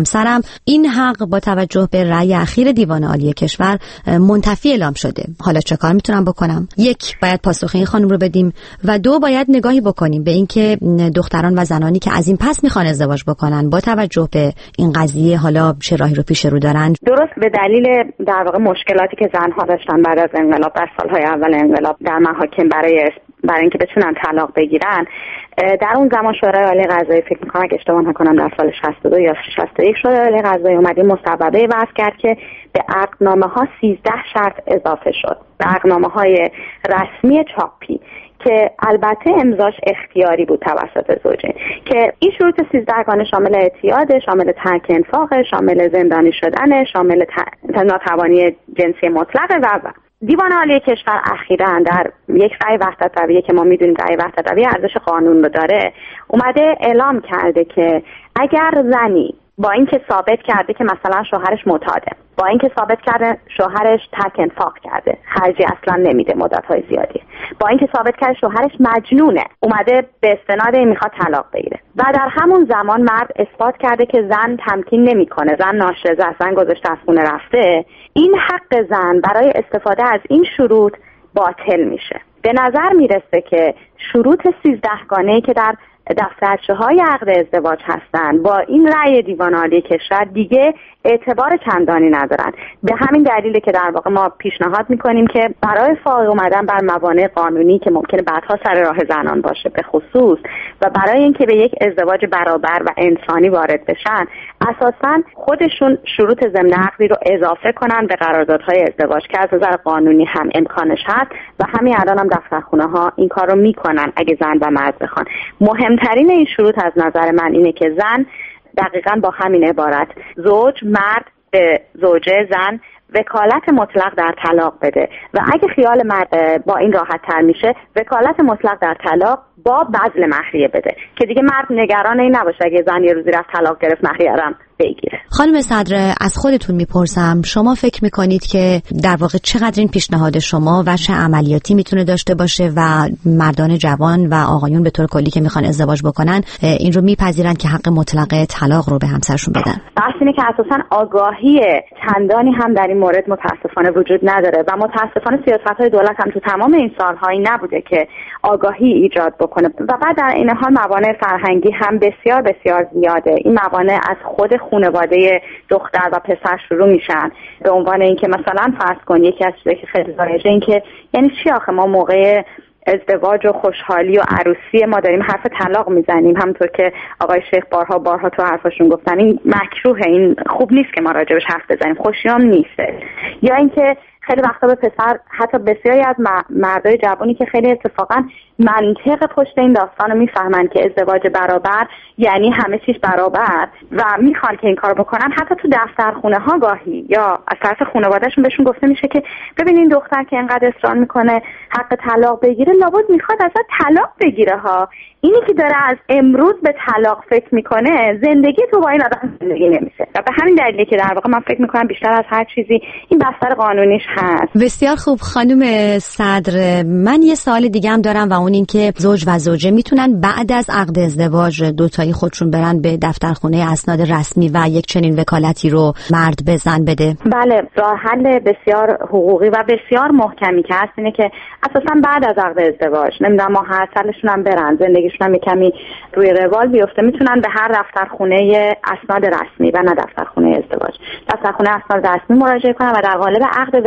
همسرم، این حق با توجه به رأی اخیر دیوان عالی کشور منتفی اعلام شده. حالا چه کار میتونم بکنم؟ 1 باید پاسخ این خانم رو بدیم و 2 باید نگاهی بکنیم به اینکه دختران و زنانی که از این پس میخوان ازدواج بکنن با توجه به این قضیه حالا چه راهی رو پیش رو دارن. درست به دلیل در واقع مشکلاتی که زنها داشتن بعد از انقلاب، در سالهای اول انقلاب در محاکم برای اینکه بتونن طلاق بگیرن، در اون زمان شورای عالی قضایی، فکر می‌کنم اگه اشتباه نکنم در سال 62 یا 61 شورای عالی قضایی اومد مصوبه وضع کرد که به عقدنامه‌ها 13 شرط اضافه شد. به عقدنامه‌های رسمی چاپی که البته امضاش اختیاری بود توسط زوجین، که این شروط 13 گانه شامل اعتیاد، شامل ترک انفاق، شامل زندانی شدن، شامل ناتوانی جنسی مطلقه و دیوان عالی کشور اخیراً در یک رأی وحدت رویه که ما میدونیم رأی وحدت رویه ارزش قانون رو داره، اومده اعلام کرده که اگر زنی با اینکه ثابت کرده که مثلا شوهرش معتاده، با اینکه ثابت کرده شوهرش ترک انفاق کرده، خرجی اصلا نمیده مدت‌های زیادی، با اینکه ثابت کرده شوهرش مجنونه، اومده به استناد این میخواد طلاق بگیره و در همون زمان مرد اثبات کرده که زن تمکین نمیکنه، زن ناشزه است، زن گذاشته از خونه رفته، این حق زن برای استفاده از این شروط باطل میشه. به نظر میرسه که شروط 13 گانه‌ای که در دفترچه‌های عقد ازدواج هستند با این رأی دیوان عالی کشور دیگه اعتبار چندانی ندارن. به همین دلیله که در واقع ما پیشنهاد میکنیم که برای فائق اومدن بر موانع قانونی که ممکنه بعدها سر راه زنان باشه به خصوص و برای اینکه به یک ازدواج برابر و انسانی وارد بشن، اساساً خودشون شروط ضمن عقدی رو اضافه کنن به قراردادهای ازدواج که از نظر قانونی هم امکانش هست و همین الان هم دفترخونه‌ها این کار رو میکنن اگه زن و مرد بخوان. مهمترین این شروط از نظر من اینه که زن دقیقاً با همین عبارت زوج مرد به زوجه زن وکالت مطلق در طلاق بده و اگه خیال مرد با این راحت تر میشه وکالت مطلق در طلاق با بذل مهریه بده که دیگه مرد نگران این نباشه اگه زن یه روزی رفت طلاق گرفت مهریه‌ام بگیره. خانم صدر، از خودتون میپرسم، شما فکر میکنید که در واقع چقدر این پیشنهاد شما وجه عملیاتی میتونه داشته باشه و مردان جوان و آقایون به طور کلی که میخوان ازدواج بکنن این رو میپذیرن که حق مطلق طلاق رو به همسرشون بدن؟ بحث اینه که اساساً آگاهی چندانی هم در این مورد متاسفانه وجود نداره و متاسفانه سیاست‌های دولت هم تو تمام این سال‌هایی نبوده که آگاهی ایجاد بکنه و بعد در این حال موانع فرهنگی هم بسیار بسیار زیاده. این موانع از خود خانواده دختر و پسر شروع میشن، به عنوان اینکه مثلا فرض کن یکی از چیزایی که خیلی رایجه این که یعنی چی آخه ما موقع ازدواج و خوشحالی و عروسی ما داریم حرف طلاق میزنیم، همونطور که آقای شیخ بارها تو حرفاشون گفتن این مکروهه، این خوب نیست که ما راجبش حرف بزنیم، خوشیام نیسته. یا اینکه خیلی وقتا به پسر، حتی بسیاری از مردای جوانی که خیلی اتفاقا منطق پشت این داستان رو میفهمن که ازدواج برابر یعنی همه چیز برابر و میخوان که این کار بکنن، حتی تو دفترخونه ها گاهی یا از طرف خانواده‌شون بهشون گفته میشه که ببینین دختر که اینقدر اصرار میکنه حق طلاق بگیره لابد میخواد ازت طلاق بگیره ها، اینی که داره از امروز به طلاق فکر میکنه زندگی تو با این آدم زندگی نمیشه. و به همین دلیله که در واقع من فکر میکنم بیشتر از هر چیزی این بستر قانونیش هست. بسیار خوب خانم صدر، من یه سوال دیگه هم دارم و اون این که زوج و زوجه میتونن بعد از عقد ازدواج دوتایی خودشون برن به دفترخونه اسناد رسمی و یک چنین وکالتی رو مرد به زن بده؟ بله، راه حل بسیار حقوقی و بسیار محکمی که هست اینه که اساسا بعد از عقد ازدواج نمیدونم ماه سالشون هم برن، زندگیشون هم کمی روی روال بیفته، میتونن به هر دفترخونه اسناد رسمی و نه دفترخونه ازدواج، دفترخونه اسناد رسمی مراجعه کنن و در قالب عقد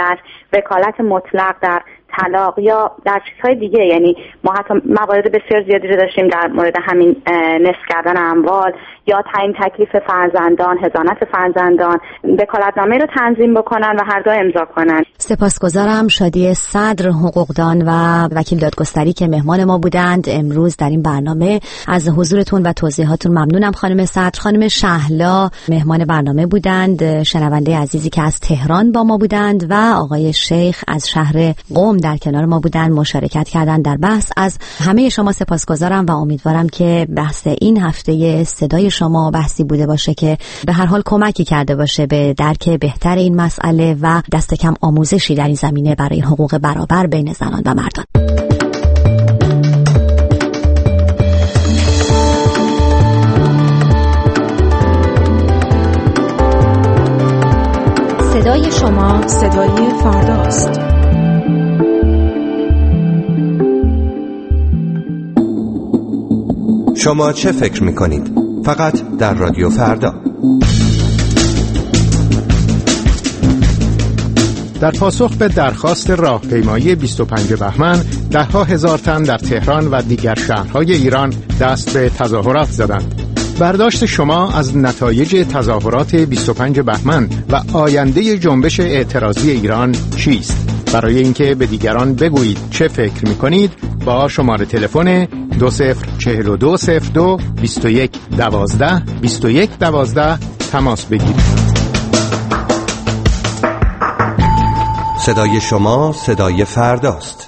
وکالت مطلق در طلاق یا در چیزهای دیگه، یعنی ما حتی موارد بسیار زیادی رو داشتیم در مورد همین نصف کردن اموال یا تعیین تکلیف فرزندان، حضانت فرزندان، وکالتنامه رو تنظیم بکنن و هر دو امضا کنن. سپاسگزارم شادی صدر، حقوقدان و وکیل دادگستری که مهمان ما بودند امروز در این برنامه. از حضورتون و توضیحاتون ممنونم خانم صدر. خانم شهلا مهمان برنامه بودند، شنونده عزیزی که از تهران با ما بودند و آقای شیخ از شهر قم در کنار ما بودن، مشارکت کردن در بحث. از همه شما سپاسگزارم و امیدوارم که بحث این هفته صدای شما بحثی بوده باشه که به هر حال کمکی کرده باشه به درک بهتر این مسئله و دست کم آموزشی در این زمینه برای حقوق برابر بین زنان و مردان. صدای شما صدای فرداست. شما چه فکر می‌کنید؟ فقط در رادیو فردا. در پاسخ به درخواست راهپیمایی 25 بهمن، ده‌ها هزار تن در تهران و دیگر شهرهای ایران دست به تظاهرات زدند. برداشت شما از نتایج تظاهرات 25 بهمن و آینده جنبش اعتراضی ایران چیست؟ برای اینکه به دیگران بگویید چه فکر می‌کنید، با شماره تلفن 204202 2112 2112 تماس بگیرید. صدای شما صدای فرداست.